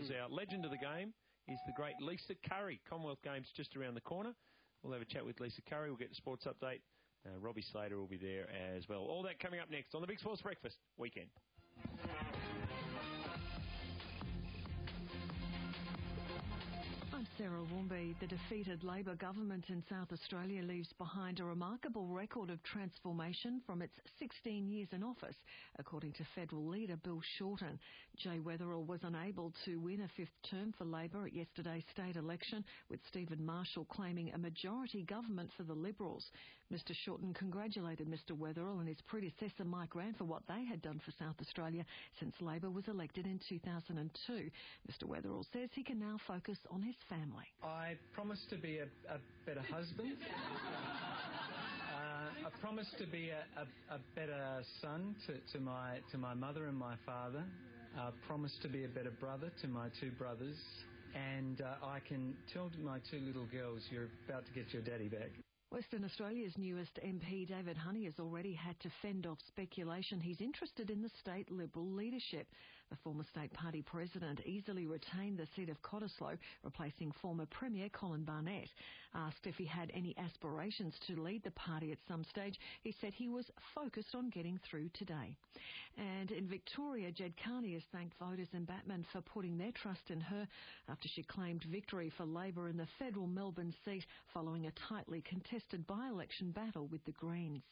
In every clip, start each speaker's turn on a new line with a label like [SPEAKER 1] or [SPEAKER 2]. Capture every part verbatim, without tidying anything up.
[SPEAKER 1] because our legend of the game is the great Lisa Curry. Commonwealth Games just around the corner. We'll have a chat with Lisa Curry. We'll get the sports update. Uh, Robbie Slater will be there as well. All that coming up next on the Big Sports Breakfast Weekend.
[SPEAKER 2] I'm Sarah Warmby. The defeated Labor government in South Australia leaves behind a remarkable record of transformation from its sixteen years in office, according to federal leader Bill Shorten. Jay Weatherill was unable to win a fifth term for Labor at yesterday's state election, with Stephen Marshall claiming a majority government for the Liberals. Mister Shorten congratulated Mister Weatherill and his predecessor Mike Rann for what they had done for South Australia since Labor was elected in two thousand two. Mister Weatherill says he can now focus on his family.
[SPEAKER 3] I promise to be a, a better husband. uh, I promise to be a, a, a better son to, to my to my mother and my father. I promise to be a better brother to my two brothers. And uh, I can tell my two little girls, you're about to get your daddy back.
[SPEAKER 2] Western Australia's newest M P, David Honey, has already had to fend off speculation he's interested in the state Liberal leadership. The former state party president easily retained the seat of Cottesloe, replacing former Premier Colin Barnett. Asked if he had any aspirations to lead the party at some stage, he said he was focused on getting through today. And in Victoria, Jed Carney has thanked voters in Batman for putting their trust in her after she claimed victory for Labor in the federal Melbourne seat following a tightly contested by-election battle with the Greens.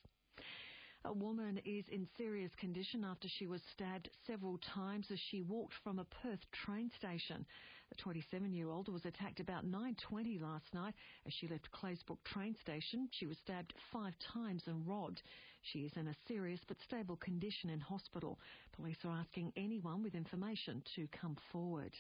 [SPEAKER 2] A woman is in serious condition after she was stabbed several times as she walked from a Perth train station. The twenty-seven-year-old was attacked about nine twenty last night as she left Claysbrook train station. She was stabbed five times and robbed. She is in a serious but stable condition in hospital. Police are asking anyone with information to come forward.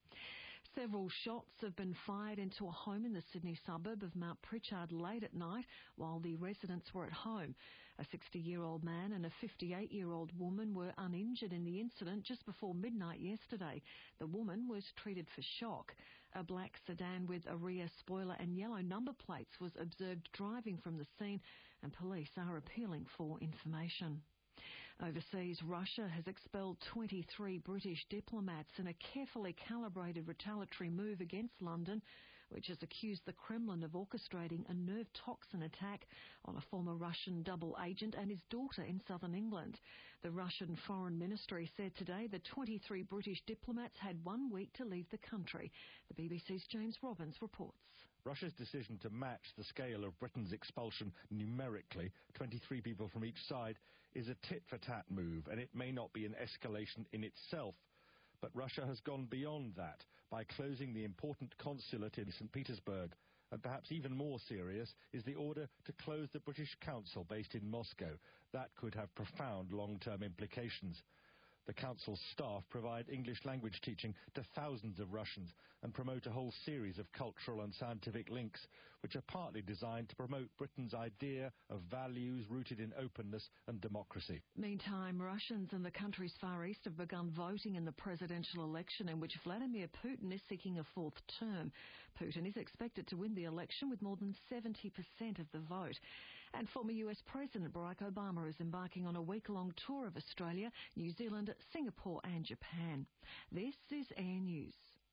[SPEAKER 2] Several shots have been fired into a home in the Sydney suburb of Mount Pritchard late at night while the residents were at home. A sixty-year-old man and a fifty-eight-year-old woman were uninjured in the incident just before midnight yesterday. The woman was treated for shock. A black sedan with a rear spoiler and yellow number plates was observed driving from the scene, and police are appealing for information. Overseas, Russia has expelled twenty-three British diplomats in a carefully calibrated retaliatory move against London, which has accused the Kremlin of orchestrating a nerve toxin attack on a former Russian double agent and his daughter in southern England. The Russian Foreign Ministry said today the twenty-three British diplomats had one week to leave the country. The B B C's James Robbins reports.
[SPEAKER 4] Russia's decision to match the scale of Britain's expulsion numerically, twenty-three people from each side, is a tit-for-tat move, and it may not be an escalation in itself. But Russia has gone beyond that by closing the important consulate in Saint Petersburg. And perhaps even more serious is the order to close the British Council based in Moscow. That could have profound long-term implications. The Council's staff provide English language teaching to thousands of Russians and promote a whole series of cultural and scientific links, which are partly designed to promote Britain's idea of values rooted in openness and democracy.
[SPEAKER 2] Meantime, Russians in the country's Far East have begun voting in the presidential election in which Vladimir Putin is seeking a fourth term. Putin is expected to win the election with more than seventy percent of the vote. And former U S President Barack Obama is embarking on a week-long tour of Australia, New Zealand, Singapore and Japan. This is Air News.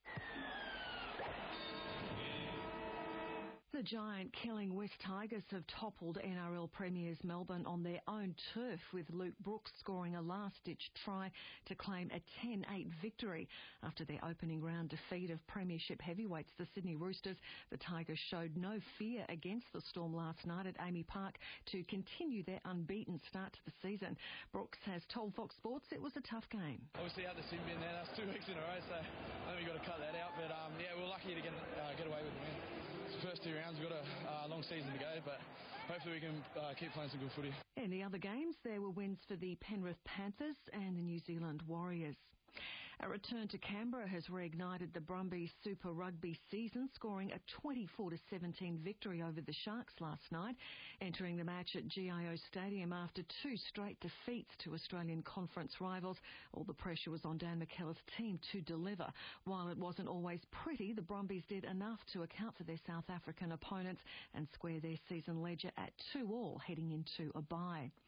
[SPEAKER 2] The giant killing West Tigers have toppled N R L premiers Melbourne on their own turf, with Luke Brooks scoring a last-ditch try to claim a ten eight victory. After their opening round defeat of premiership heavyweights, the Sydney Roosters, the Tigers showed no fear against the Storm last night at Amy Park to continue their unbeaten start to the season. Brooks has told Fox Sports it was a tough game.
[SPEAKER 5] Obviously out the sin bin there, that's two weeks in a row, so I think we've got to cut that out. But um, yeah, we're lucky to get, uh, get away with the win. It's the first two rounds, we've got a uh, long season to go, but hopefully we can uh, keep playing some good footy.
[SPEAKER 2] In the other games, there were wins for the Penrith Panthers and the New Zealand Warriors. A return to Canberra has reignited the Brumbies Super Rugby season, scoring a twenty-four to seventeen victory over the Sharks last night, entering the match at G I O Stadium after two straight defeats to Australian conference rivals. All the pressure was on Dan McKellar's team to deliver. While it wasn't always pretty, the Brumbies did enough to account for their South African opponents and square their season ledger at two all heading into a bye.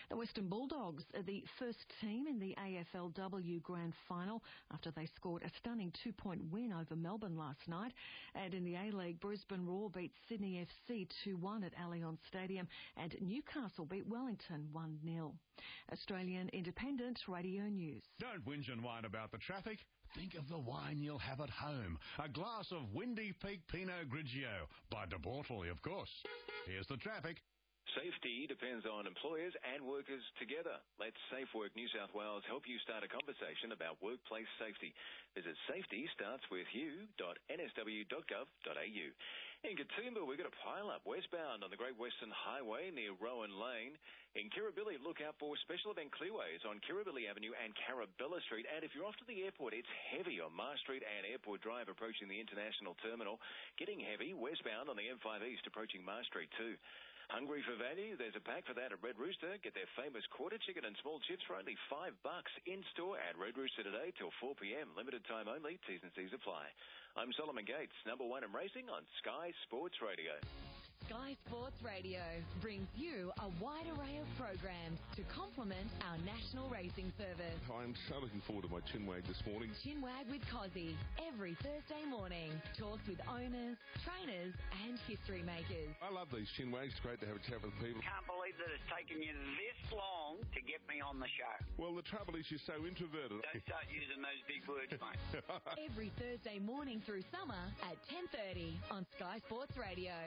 [SPEAKER 2] The Western Bulldogs are the first team in the A F L W Grand Final after they scored a stunning two-point win over Melbourne last night. And in the A-League, Brisbane Roar beat Sydney F C two one at Allianz Stadium and Newcastle beat Wellington one nil. Australian Independent Radio News.
[SPEAKER 6] Don't whinge and whine about the traffic. Think of the wine you'll have at home. A glass of Windy Peak Pinot Grigio by De Bortoli, of course. Here's the traffic.
[SPEAKER 7] Safety depends on employers and workers together. Let SafeWork New South Wales help you start a conversation about workplace safety. Visit safety starts with you dot n s w dot gov dot a u. In Katoomba, we've got a pile-up westbound on the Great Western Highway near Rowan Lane. In Kirribilli, look out for special event clearways on Kirribilli Avenue and Carabella Street. And if you're off to the airport, it's heavy on Mar Street and Airport Drive approaching the International Terminal. Getting heavy westbound on the M five East approaching Mar Street too. Hungry for value? There's a pack for that at Red Rooster. Get their famous quarter chicken and small chips for only five bucks in store at Red Rooster today till four p.m. Limited time only. T's and C's apply. I'm Solomon Gates, number one in racing on Sky Sports Radio.
[SPEAKER 8] Sky Sports Radio brings you a wide array of programs to complement our national racing service.
[SPEAKER 9] I'm so looking forward to my Chinwag this morning.
[SPEAKER 8] Chinwag with Cozzy, every Thursday morning. Talks with owners, trainers and history makers.
[SPEAKER 9] I love these Chinwags. It's great to have a chat with people.
[SPEAKER 10] Can't believe that it's taken you this long to get me on the show.
[SPEAKER 9] Well, the trouble is you're so introverted.
[SPEAKER 10] Don't start using those big words, mate.
[SPEAKER 8] Every Thursday morning through summer at ten thirty on Sky Sports Radio.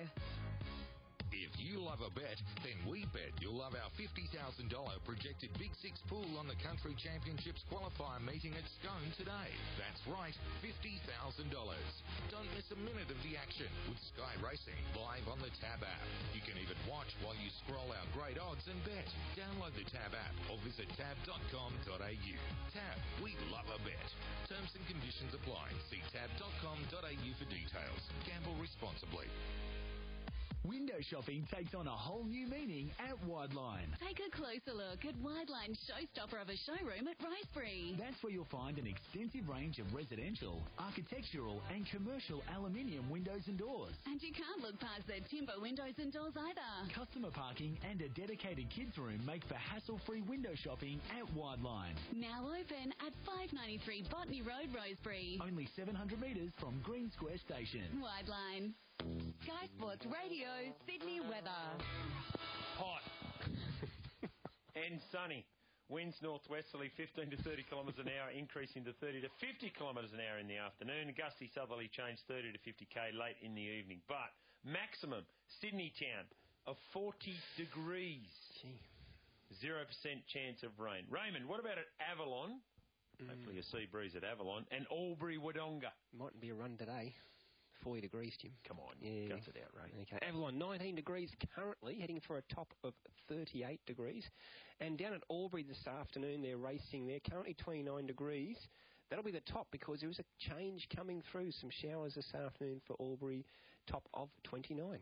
[SPEAKER 11] If you love a bet, then we bet you'll love our fifty thousand dollars projected Big Six pool on the Country Championships qualifier meeting at Scone today. That's right, fifty thousand dollars. Don't miss a minute of the action with Sky Racing live on the Tab app. You can even watch while you scroll our great odds and bet. Download the Tab app or visit tab dot com dot a u. Tab, we love a bet. Terms and conditions apply. See tab dot com dot a u for details. Gamble responsibly.
[SPEAKER 12] Window shopping takes on a whole new meaning at Wideline.
[SPEAKER 13] Take a closer look at Wideline's showstopper of a showroom at Rosebery.
[SPEAKER 12] That's where you'll find an extensive range of residential, architectural and commercial aluminium windows and doors.
[SPEAKER 13] And you can't look past their timber windows and doors either.
[SPEAKER 12] Customer parking and a dedicated kids room make for hassle-free window shopping at Wideline.
[SPEAKER 13] Now open at five ninety-three Botany Road, Rosebery.
[SPEAKER 12] Only seven hundred metres from Green Square Station.
[SPEAKER 13] Wideline.
[SPEAKER 8] Sky Sports Radio, Sydney weather.
[SPEAKER 1] Hot. And sunny. Winds northwesterly fifteen to thirty kilometres an hour, increasing to thirty to fifty kilometres an hour in the afternoon. Gusty southerly change thirty to fifty k late in the evening. But maximum Sydney town of forty degrees. Zero percent chance of rain. Raymond, what about at Avalon? Mm. Hopefully a sea breeze at Avalon. And Albury-Wodonga.
[SPEAKER 14] Mightn't be a run today. forty degrees, Jim.
[SPEAKER 1] Come on,
[SPEAKER 14] yeah.
[SPEAKER 1] Guts it out, Ray.
[SPEAKER 14] Okay. Avalon, nineteen degrees currently, heading for a top of thirty-eight degrees. And down at Albury this afternoon, they're racing there, currently twenty-nine degrees. That'll be the top because there is a change coming through. Some showers this afternoon for Albury, top of twenty-nine.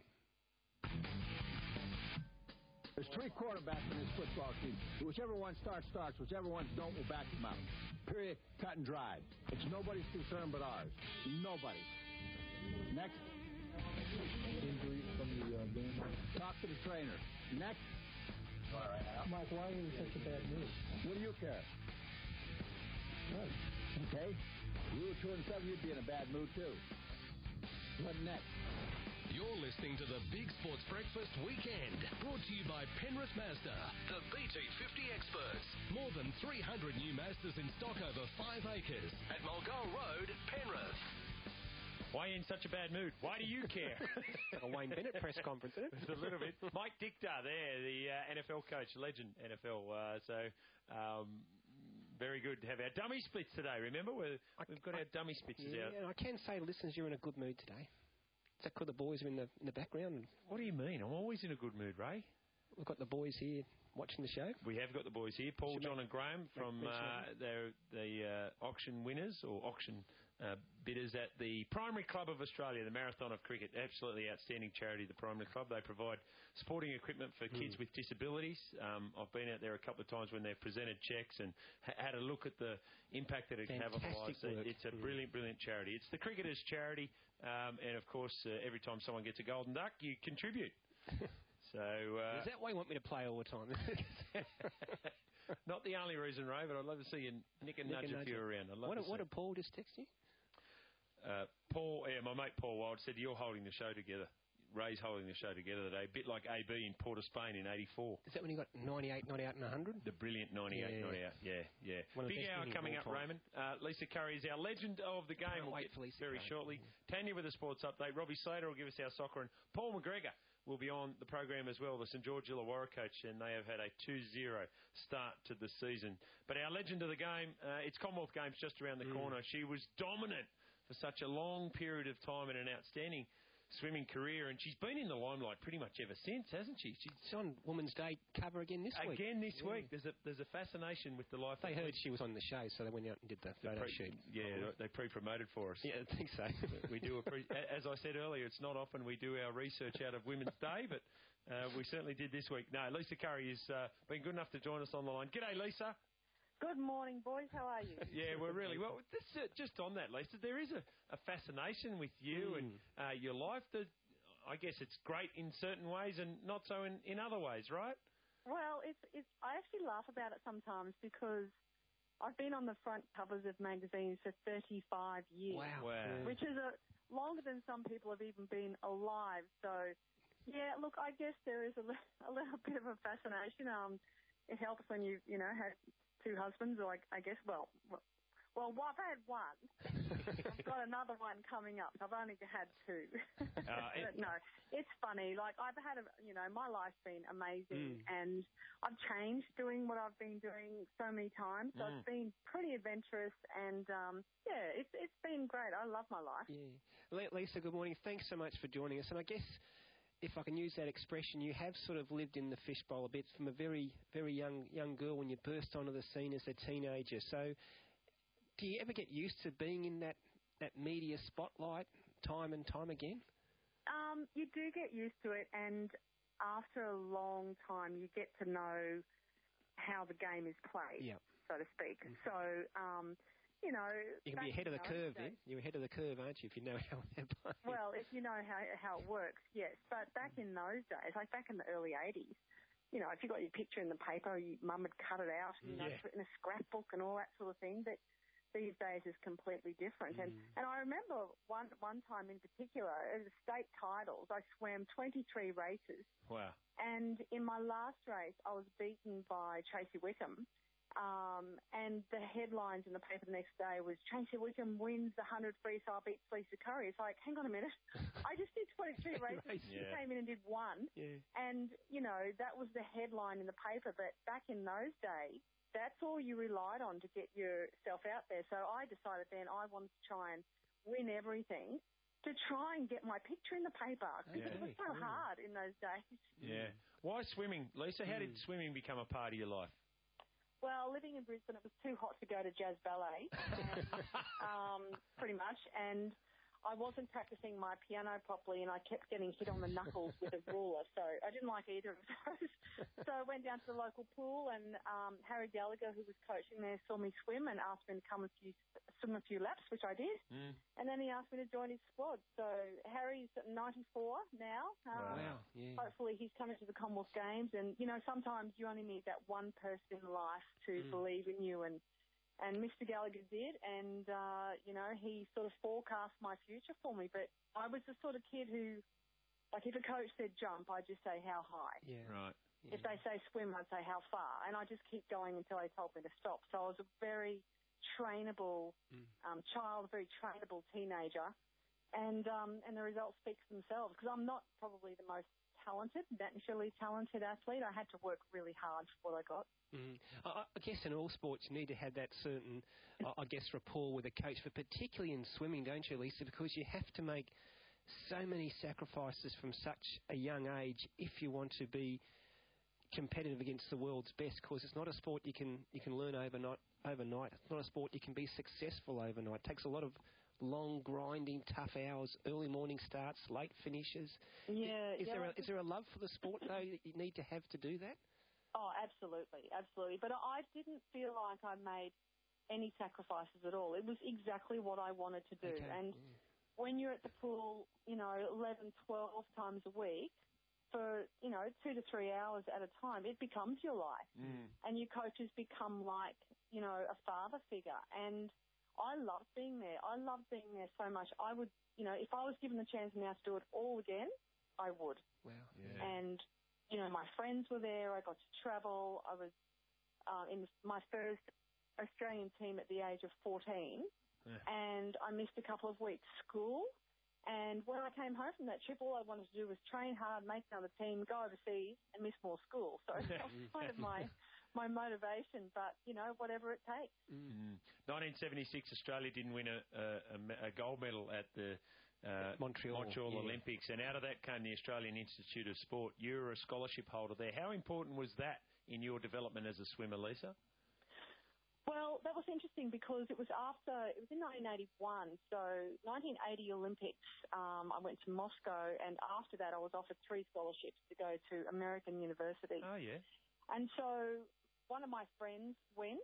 [SPEAKER 15] There's three quarterbacks in this football team. Whichever one starts, starts. Whichever ones don't, we'll back them out. Period. Cut and dried. It's nobody's concern but ours. Nobody. Next. Injury from the uh, game. Talk to the trainer. Next. All right, now. Mike, why are you in such a bad mood? What do you care? Right. Okay. You were two and seven, you'd be in a bad mood too. What next?
[SPEAKER 16] You're listening to the Big Sports Breakfast Weekend, brought to you by Penrith Mazda, the B T fifty experts. More than three hundred new Mazdas in stock over five acres at Mulgoa Road, Penrith.
[SPEAKER 1] Why are you in such a bad mood? Why do you care?
[SPEAKER 14] A Wayne Bennett press conference, isn't it?
[SPEAKER 1] It's a little bit. Mike Dichter there, the uh, N F L coach, legend N F L. Uh, so, um, very good to have our dummy splits today. Remember, We're, we've got I, our dummy splits
[SPEAKER 14] yeah,
[SPEAKER 1] out.
[SPEAKER 14] Yeah, I can say, listeners, you're in a good mood today. Is that because the boys are in the in the background?
[SPEAKER 1] What do you mean? I'm always in a good mood, Ray.
[SPEAKER 14] We've got the boys here watching the show.
[SPEAKER 1] We have got the boys here. Paul, Should John, make, and Graham from uh, they're the uh, auction winners or auction uh, bidders at the Primary Club of Australia, the Marathon of Cricket. Absolutely outstanding charity, the Primary Club. They provide sporting equipment for mm. kids with disabilities. Um, I've been out there a couple of times when they've presented cheques and ha- had a look at the impact that it can have on the lives. Work. It's a mm. brilliant, brilliant charity. It's the cricketers' charity, um, and of course, uh, every time someone gets a golden duck, you contribute. So uh,
[SPEAKER 14] Is that why you want me to play all the time?
[SPEAKER 1] not the only reason, Ray, but I'd love to see you nick and
[SPEAKER 14] Nick
[SPEAKER 1] nudge
[SPEAKER 14] and
[SPEAKER 1] if
[SPEAKER 14] nudge
[SPEAKER 1] you're
[SPEAKER 14] it.
[SPEAKER 1] around. I'd love
[SPEAKER 14] What,
[SPEAKER 1] to
[SPEAKER 14] what
[SPEAKER 1] see.
[SPEAKER 14] did Paul just text you?
[SPEAKER 1] Uh, Paul, yeah, my mate Paul Wild said you're holding the show together. Ray's holding the show together today, a bit like A B in Port of Spain in eighty-four.
[SPEAKER 14] Is that when you got ninety-eight, ninety-eight and one hundred?
[SPEAKER 1] The brilliant ninety-eight,
[SPEAKER 14] Yeah.
[SPEAKER 1] ninety-eight, yeah, yeah.
[SPEAKER 14] One of the
[SPEAKER 1] Big
[SPEAKER 14] best
[SPEAKER 1] hour
[SPEAKER 14] innings
[SPEAKER 1] coming
[SPEAKER 14] of
[SPEAKER 1] up,
[SPEAKER 14] all time.
[SPEAKER 1] Raymond. Uh, Lisa Curry is our legend of the game.
[SPEAKER 14] Can't
[SPEAKER 1] We'll
[SPEAKER 14] wait
[SPEAKER 1] get
[SPEAKER 14] for Lisa
[SPEAKER 1] very
[SPEAKER 14] Curry.
[SPEAKER 1] shortly. Tanya with a sports update. Robbie Slater will give us our soccer, and Paul McGregor will be on the program as well, the St George Illawarra coach, and they have had a two zero start to the season. But our legend of the game, uh, it's Commonwealth Games just around the
[SPEAKER 14] Mm.
[SPEAKER 1] corner. She was dominant for such a long period of time and an outstanding swimming career, and she's been in the limelight pretty much ever since, hasn't she? She's
[SPEAKER 14] She's on Women's Day cover again this week.
[SPEAKER 1] again this
[SPEAKER 14] Yeah.
[SPEAKER 1] week. There's a there's a fascination with the life.
[SPEAKER 14] They
[SPEAKER 1] of
[SPEAKER 14] heard she was on the show, so they went out and did the
[SPEAKER 1] the
[SPEAKER 14] photo
[SPEAKER 1] pre-
[SPEAKER 14] shoot.
[SPEAKER 1] Yeah, they pre-promoted for us.
[SPEAKER 14] Yeah, I think so.
[SPEAKER 1] we do. Appre- a- as I said earlier, it's not often we do our research out of Women's Day, but uh, we certainly did this week. No, Lisa Curry has uh, been good enough to join us on the line. G'day, Lisa.
[SPEAKER 17] Good morning, boys. How are you?
[SPEAKER 1] Yeah, we're really well. This, uh, just on that, Lisa, there is a, a fascination with you
[SPEAKER 14] Mm.
[SPEAKER 1] and uh, your life. That I guess it's great in certain ways and not so in, in other ways, right?
[SPEAKER 17] Well, it's it's. I actually laugh about it sometimes because I've been on the front covers of magazines for thirty-five years,
[SPEAKER 14] Wow.
[SPEAKER 1] Wow.
[SPEAKER 17] which is a longer than some people have even been alive. So, yeah, look, I guess there is a, li- a little bit of a fascination. Um, it helps when you you know had two husbands, or I, I guess, well, well, well, I've had one. I've got another one coming up. I've only had two.
[SPEAKER 1] Uh, it-
[SPEAKER 17] But no, it's funny. Like, I've had, a, you know, my life's been amazing,
[SPEAKER 1] Mm.
[SPEAKER 17] and I've changed doing what I've been doing so many times. So
[SPEAKER 14] Mm.
[SPEAKER 17] it's been pretty adventurous, and um, yeah, it's it's been great. I love my life.
[SPEAKER 14] Yeah. Le- Lisa, good morning. Thanks so much for joining us. And I guess, if I can use that expression, you have sort of lived in the fishbowl a bit from a very, very young young girl when you burst onto the scene as a teenager. So, do you ever get used to being in that, that media spotlight time and time again?
[SPEAKER 17] Um, you do get used to it, and after a long time, you get to know how the game is played,
[SPEAKER 14] Yeah.
[SPEAKER 17] so to speak. So, um, you know,
[SPEAKER 14] You can be
[SPEAKER 17] back
[SPEAKER 14] ahead of
[SPEAKER 17] in
[SPEAKER 14] the
[SPEAKER 17] those
[SPEAKER 14] curve
[SPEAKER 17] days-
[SPEAKER 14] then. You're ahead of the curve, aren't you, if you know how they're playing?
[SPEAKER 17] Well, if you know how how it works, yes. But back in those days, like back in the early eighties, you know, if you got your picture in the paper, your mum would cut it out, you know,
[SPEAKER 14] Yeah.
[SPEAKER 17] put it in a scrapbook and all that sort of thing. But these days is completely different. And and I remember one one time in particular, it was state titles. I swam twenty-three races,
[SPEAKER 1] Wow.
[SPEAKER 17] and in my last race, I was beaten by Tracy Wickham. Um, and the headlines in the paper the next day was Tracy Wickham wins the one hundred freestyle, beats Lisa Curry. It's like, hang on a minute. I just did twenty-three races. She
[SPEAKER 14] Yeah.
[SPEAKER 17] came in and did one.
[SPEAKER 14] Yeah.
[SPEAKER 17] And, you know, that was the headline in the paper. But back in those days, that's all you relied on to get yourself out there. So I decided then I wanted to try and win everything to try and get my picture in the paper. Because it was so
[SPEAKER 1] Okay.
[SPEAKER 17] hard in those days.
[SPEAKER 1] Yeah. Why swimming, Lisa? How did swimming become a part of your life?
[SPEAKER 17] Well, living in Brisbane, it was too hot to go to jazz ballet, and, um, pretty much. And I wasn't practicing my piano properly, and I kept getting hit on the knuckles with a ruler. So I didn't like either of those. So I went down to the local pool, and um, Harry Gallagher, who was coaching there, saw me swim and asked me to come a few, swim a few laps, which I did.
[SPEAKER 1] Mm.
[SPEAKER 17] And then he asked me to join his squad. So Harry's at ninety-four now. Um,
[SPEAKER 14] Wow. Yeah.
[SPEAKER 17] Hopefully he's coming to the Commonwealth Games. And, you know, sometimes you only need that one person in life to
[SPEAKER 14] Mm.
[SPEAKER 17] believe in you. And, and Mister Gallagher did. And, uh, you know, he sort of forecast my future for me. But I was the sort of kid who, like, if a coach said jump, I'd just say how high.
[SPEAKER 14] Yeah.
[SPEAKER 1] Right.
[SPEAKER 17] If they say swim, I'd say how far. And I just keep going until they told me to stop. So I was a very trainable um, child, a very trainable teenager. And um, and the results speak for themselves, because I'm not probably the most talented, naturally talented athlete. I had to work really hard for what I got.
[SPEAKER 14] Mm. I, I guess in all sports you need to have that certain, uh, I guess, rapport with a coach, but particularly in swimming, don't you, Lisa? Because you have to make so many sacrifices from such a young age if you want to be competitive against the world's best. Because it's not a sport you can you can learn overnight. Overnight, it's not a sport you can be successful overnight. It takes a lot of long, grinding, tough hours, early morning starts, late finishes.
[SPEAKER 17] Yeah,
[SPEAKER 14] Is
[SPEAKER 17] yeah,
[SPEAKER 14] there a,
[SPEAKER 17] like-
[SPEAKER 14] is there a love for the sport though that you need to have to do that?
[SPEAKER 17] Oh, absolutely, absolutely. But I didn't feel like I made any sacrifices at all. It was exactly what I wanted to do.
[SPEAKER 14] Okay.
[SPEAKER 17] And when you're at the pool, you know, eleven, twelve times a week, for, you know, two to three hours at a time, it becomes your life.
[SPEAKER 1] Mm.
[SPEAKER 17] And your coaches become like, you know, a father figure. And I love being there. I love being there so much. I would, you know, if I was given the chance now to do it all again, I would.
[SPEAKER 14] Wow.
[SPEAKER 1] Yeah.
[SPEAKER 17] And, you know, my friends were there. I got to travel. I was uh, in my first Australian team at the age of fourteen.
[SPEAKER 1] Yeah.
[SPEAKER 17] And I missed a couple of weeks school. And when I came home from that trip, all I wanted to do was train hard, make another team, go overseas, and miss more school. So that was kind of my my motivation. But, you know, whatever it takes.
[SPEAKER 1] Mm. nineteen seventy-six, Australia didn't win a, a, a gold medal at the uh,
[SPEAKER 14] Montreal,
[SPEAKER 1] Montreal
[SPEAKER 14] yeah.
[SPEAKER 1] Olympics, and out of that came the Australian Institute of Sport. You were a scholarship holder there. How important was that in your development as a swimmer, Lisa?
[SPEAKER 17] Well, that was interesting because it was after, it was in nineteen eighty-one, so nineteen eighty Olympics, um, I went to Moscow, and after that I was offered three scholarships to go to American University.
[SPEAKER 1] Oh, yeah.
[SPEAKER 17] And so one of my friends went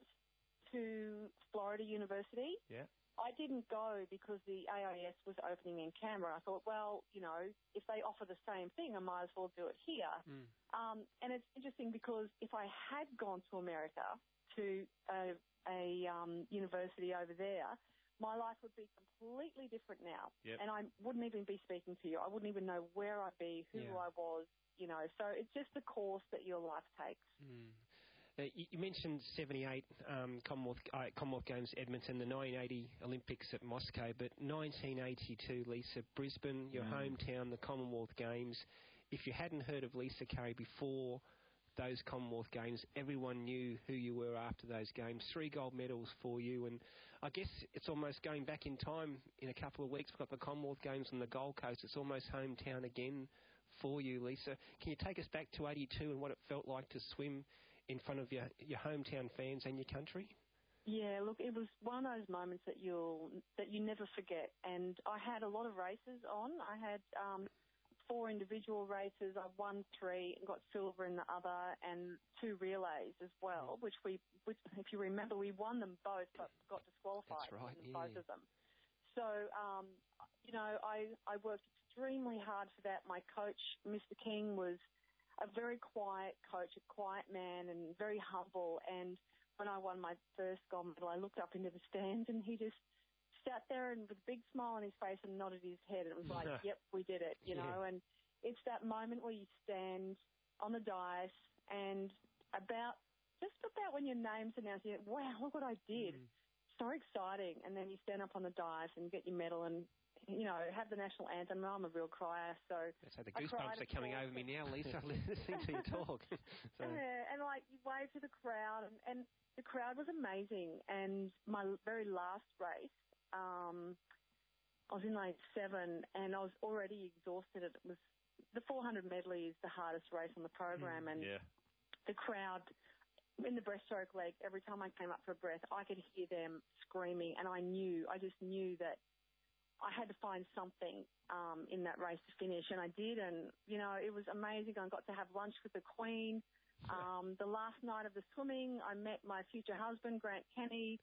[SPEAKER 17] to Florida University.
[SPEAKER 1] Yeah.
[SPEAKER 17] I didn't go because the A I S was opening in Canberra. I thought, well, you know, if they offer the same thing, I might as well do it here.
[SPEAKER 14] Mm.
[SPEAKER 17] Um, and it's interesting because if I had gone to America to a a um, university over there, my life would be completely different now.
[SPEAKER 1] Yep.
[SPEAKER 17] And I wouldn't even be speaking to you. I wouldn't even know where I'd be, who
[SPEAKER 14] Yeah.
[SPEAKER 17] I was, you know. So it's just the course that your life takes.
[SPEAKER 14] Mm. Uh, you, you mentioned seventy-eight um, Commonwealth uh, Commonwealth Games Edmonton, the nineteen eighty Olympics at Moscow, but nineteen eighty-two, Lisa, Brisbane, your
[SPEAKER 1] Mm.
[SPEAKER 14] hometown, the Commonwealth Games. If you hadn't heard of Lisa Curry before those Commonwealth Games, everyone knew who you were after those games. Three gold medals for you, and I guess it's almost going back in time. In a couple of weeks, we've got the Commonwealth Games on the Gold Coast. It's almost hometown again for you, Lisa. Can you take us back to eighty-two and what it felt like to swim in front of your, your hometown fans and your country?
[SPEAKER 17] Yeah, look, it was one of those moments that you'll that you never forget. And I had a lot of races on. I had um, four individual races. I won three and got silver in the other, and two relays as well, which we, which, if you remember, we won them both but got disqualified.
[SPEAKER 14] That's right,
[SPEAKER 17] in
[SPEAKER 14] yeah.
[SPEAKER 17] both of them. So, um, you know, I, I worked extremely hard for that. My coach, Mister King, was a very quiet coach, a quiet man, and very humble. And when I won my first gold medal, I looked up into the stands, and he just sat there and with a big smile on his face and nodded his head. It was like, yep, we did it, you
[SPEAKER 14] Yeah.
[SPEAKER 17] know. And it's that moment where you stand on the dais and about, just about when your name's announced, you go, wow, look what I did.
[SPEAKER 14] Mm.
[SPEAKER 17] So exciting. And then you stand up on the dais and get your medal and, you know, have the national anthem. I'm a real crier, so...
[SPEAKER 14] So the
[SPEAKER 17] I cried,
[SPEAKER 14] goosebumps are
[SPEAKER 17] of
[SPEAKER 14] coming
[SPEAKER 17] course.
[SPEAKER 14] over me now, Lisa, listening to you talk. So,
[SPEAKER 17] Yeah, and like you wave to the crowd, and, and the crowd was amazing. And my very last race, um, I was in lane seven, and I was already exhausted. It was the four hundred medley is the hardest race on the program, and
[SPEAKER 1] Yeah.
[SPEAKER 17] the crowd in the breaststroke leg. Every time I came up for a breath, I could hear them screaming, and I knew, I just knew that I had to find something um, in that race to finish, and I did. And you know, it was amazing. I got to have lunch with the Queen. Um, the last night of the swimming, I met my future husband, Grant Kenny.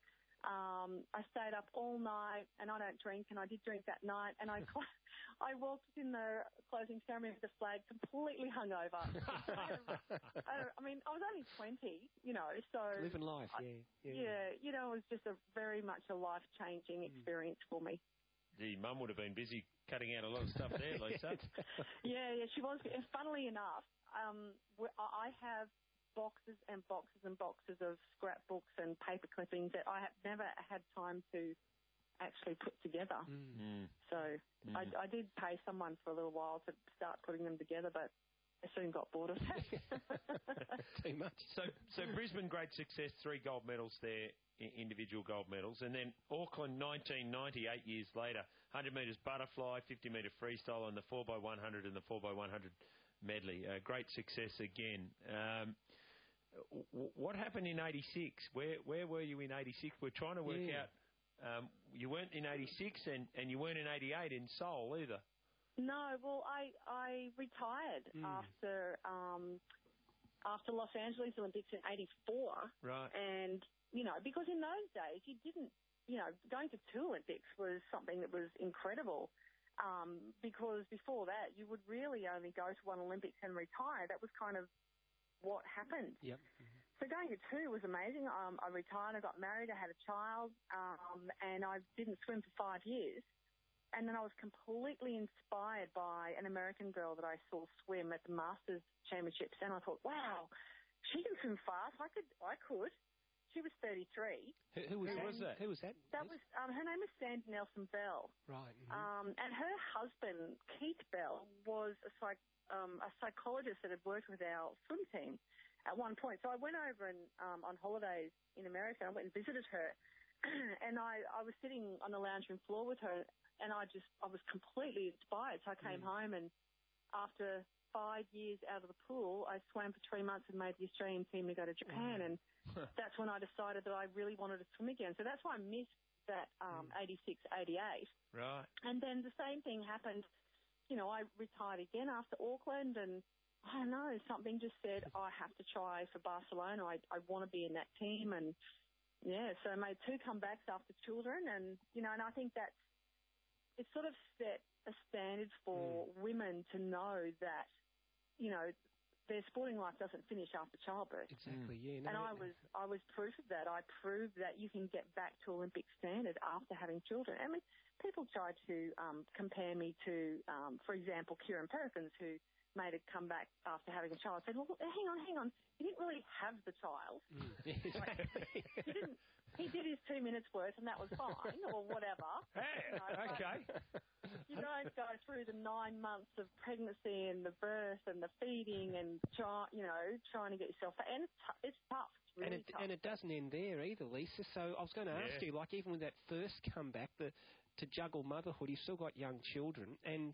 [SPEAKER 17] Um, I stayed up all night, and I don't drink, and I did drink that night. And I, I walked in the closing ceremony with the flag completely hungover. I, I mean, I was only twenty, you know, so
[SPEAKER 14] living life,
[SPEAKER 17] I,
[SPEAKER 14] yeah, yeah.
[SPEAKER 17] yeah, you know, it was just a very much a life-changing experience for me.
[SPEAKER 1] The mum would have been busy cutting out a lot of stuff there, Lisa.
[SPEAKER 17] yeah, yeah, she was. And funnily enough, um, I have boxes and boxes and boxes of scrapbooks and paper clippings that I have never had time to actually put together.
[SPEAKER 1] Mm.
[SPEAKER 17] So
[SPEAKER 1] Mm.
[SPEAKER 17] I, I did pay someone for a little while to start putting them together, but I soon got bored of that.
[SPEAKER 14] Too much.
[SPEAKER 1] So, so Brisbane, great success, three gold medals there, i- individual gold medals. And then Auckland, nineteen ninety, eight years later, one hundred metres butterfly, fifty metre freestyle, and the four by one hundred and the four by one hundred medley. Uh, great success again. Um, w- what happened in eighty-six? Where where were you in eighty-six? We're trying to work
[SPEAKER 14] Yeah.
[SPEAKER 1] out. Um, you weren't in eighty-six and, and you weren't in eighty-eight in Seoul either.
[SPEAKER 17] No, well, I I retired
[SPEAKER 1] Mm.
[SPEAKER 17] after um, after Los Angeles Olympics in eighty-four.
[SPEAKER 1] Right.
[SPEAKER 17] And, you know, because in those days you didn't, you know, going to two Olympics was something that was incredible. Um, because before that, you would really only go to one Olympics and retire. That was kind of what happened.
[SPEAKER 14] Yep.
[SPEAKER 17] So going to two was amazing. Um, I retired, I got married, I had a child, um, and I didn't swim for five years. And then I was completely inspired by an American girl that I saw swim at the Masters Championships, and I thought, wow, she can swim fast. I could. I could. She was thirty-three.
[SPEAKER 14] Who, who was,
[SPEAKER 17] and
[SPEAKER 14] was that? Who was that?
[SPEAKER 17] That was um, her name is Sandy Nelson Bell.
[SPEAKER 14] Right. Mm-hmm.
[SPEAKER 17] Um, and her husband Keith Bell was a psych, um, a psychologist that had worked with our swim team at one point. So I went over and um, on holidays in America. I went and visited her, and I, I was sitting on the lounge room floor with her, and I just I was completely inspired. So I came mm. home, and after five years out of the pool, I swam for three months and made the Australian team to go to Japan, mm. and that's when I decided that I really wanted to swim again. So that's why I missed that um, mm. eighty-six, eighty-eight.
[SPEAKER 1] Right.
[SPEAKER 17] And then the same thing happened. You know, I retired again after Auckland, and I don't know, something just said I have to try for Barcelona. I, I want to be in that team, and yeah, so I made two comebacks after children, and you know, and I think that's it sort of set a standard for mm. women to know that, you know, their sporting life doesn't finish after childbirth.
[SPEAKER 14] Exactly, yeah. No,
[SPEAKER 17] and I was I was proof of that. I proved that you can get back to Olympic standard after having children. I mean, people try to um, compare me to, um, for example, Kieran Perkins, who made a comeback after having a child. I said, well, hang on, hang on. He didn't really have the child.
[SPEAKER 14] Mm.
[SPEAKER 17] Like, he didn't. He did his two minutes worth, and that was fine, or whatever.
[SPEAKER 1] Hey,
[SPEAKER 17] you know,
[SPEAKER 1] okay.
[SPEAKER 17] You don't go through the nine months of pregnancy and the birth and the feeding and try, you know, trying to get yourself. And it's, t- it's tough. It's really
[SPEAKER 14] and it
[SPEAKER 17] tough.
[SPEAKER 14] and it doesn't end there either, Lisa. So I was going to ask
[SPEAKER 1] Yeah.
[SPEAKER 14] you, like even with that first comeback, the to juggle motherhood, you've still got young children, and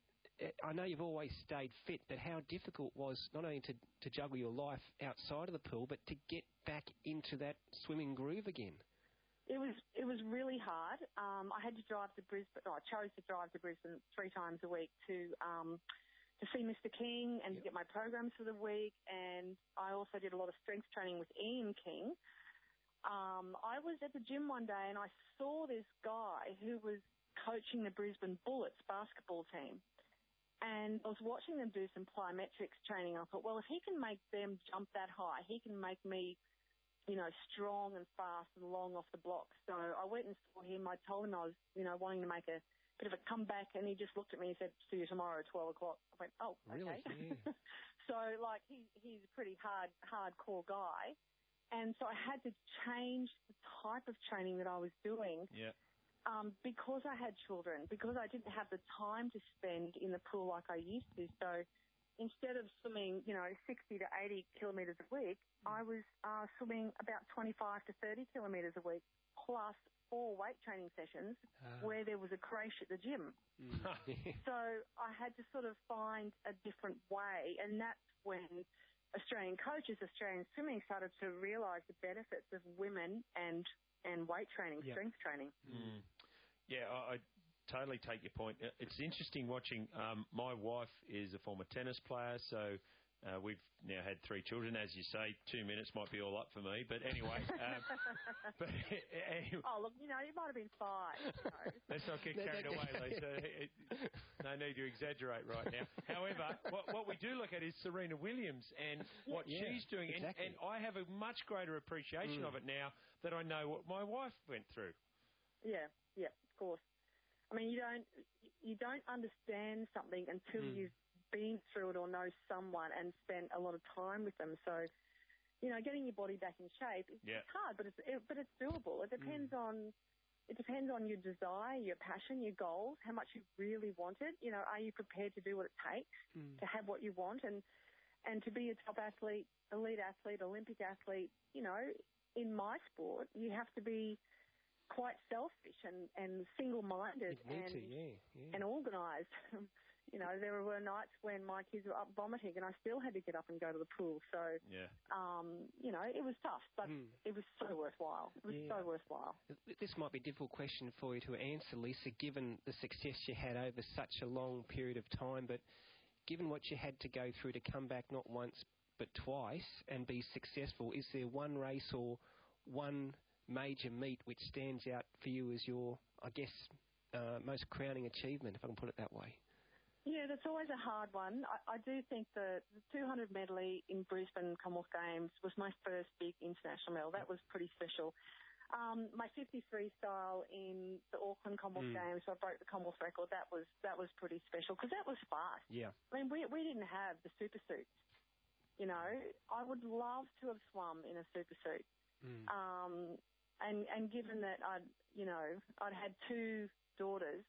[SPEAKER 14] I know you've always stayed fit, but how difficult was not only to, to juggle your life outside of the pool, but to get back into that swimming groove again?
[SPEAKER 17] It was it was really hard. Um, I had to drive to Brisbane. Oh, I chose to drive to Brisbane three times a week to um, to see Mister King and yep. to get my programs for the week. And I also did a lot of strength training with Ian King. Um, I was at the gym one day and I saw this guy who was coaching the Brisbane Bullets basketball team. And I was watching them do some plyometrics training. I thought, well, if he can make them jump that high, he can make me, you know, strong and fast and long off the blocks. So I went and saw him. I told him I was, you know, wanting to make a bit of a comeback, and he just looked at me and said, see you tomorrow at twelve o'clock. I went, oh,
[SPEAKER 14] really?
[SPEAKER 17] okay.
[SPEAKER 14] Yeah.
[SPEAKER 17] So, like, he, he's a pretty hard, hardcore guy. And so I had to change the type of training that I was doing.
[SPEAKER 1] Yeah.
[SPEAKER 17] Um, because I had children, because I didn't have the time to spend in the pool like I used to. So instead of swimming, you know, sixty to eighty kilometres a week, mm. I was uh, swimming about twenty-five to thirty kilometres a week, plus four weight training sessions uh. where there was a creche at the gym.
[SPEAKER 14] Mm.
[SPEAKER 17] So I had to sort of find a different way, and that's when Australian coaches, Australian swimming started to realise the benefits of women and and weight training, yep. strength training.
[SPEAKER 1] Mm. Yeah, I, I totally take your point. It's interesting watching. Um, my wife is a former tennis player, so uh, we've now had three children. As you say, two minutes might be all up for me, but anyway. Um, but anyway.
[SPEAKER 17] Oh, look, you know, it might have been five. You know.
[SPEAKER 1] Let's not get carried away, Lisa. It, no need to exaggerate right now. However, what, what we do look at is Serena Williams and what
[SPEAKER 14] yeah,
[SPEAKER 1] she's doing,
[SPEAKER 14] exactly.
[SPEAKER 1] and, and I have a much greater appreciation
[SPEAKER 14] mm.
[SPEAKER 1] of it now that I know what my wife went through.
[SPEAKER 17] Yeah, yeah, of course. I mean, you don't you don't understand something until mm. you've been through it or know someone and spent a lot of time with them. So, you know, getting your body back in shape is
[SPEAKER 1] yeah.
[SPEAKER 17] hard, but it's it, but it's doable. It depends mm. on it depends on your desire, your passion, your goals, how much you really want it. You know, are you prepared to do what it takes
[SPEAKER 14] mm.
[SPEAKER 17] to have what you want and and to be a top athlete, elite athlete, Olympic athlete? You know, in my sport, you have to be quite selfish and, and single-minded and,
[SPEAKER 14] to, yeah, yeah.
[SPEAKER 17] and organised. You know, there were nights when my kids were up vomiting and I still had to get up and go to the pool. So,
[SPEAKER 1] yeah.
[SPEAKER 17] um, you know, it was tough, but
[SPEAKER 14] mm.
[SPEAKER 17] it was so worthwhile. It was
[SPEAKER 14] yeah.
[SPEAKER 17] so worthwhile.
[SPEAKER 14] This might be a difficult question for you to answer, Lisa, given the success you had over such a long period of time, but given what you had to go through to come back not once but twice and be successful, is there one race or one major meet which stands out for you as your, I guess, uh, most crowning achievement, if I can put it that way?
[SPEAKER 17] Yeah, that's always a hard one. I, I do think the, the two hundred medley in Brisbane Commonwealth Games was my first big international medal. That was pretty special. Um, my fifty freestyle in the Auckland Commonwealth mm. Games, so I broke the Commonwealth record. That was that was pretty special because that was fast.
[SPEAKER 14] Yeah.
[SPEAKER 17] I mean, we we didn't have the super suits. You know, I would love to have swum in a super suit. Mm. Um, and and given that I'd you know I'd had two daughters.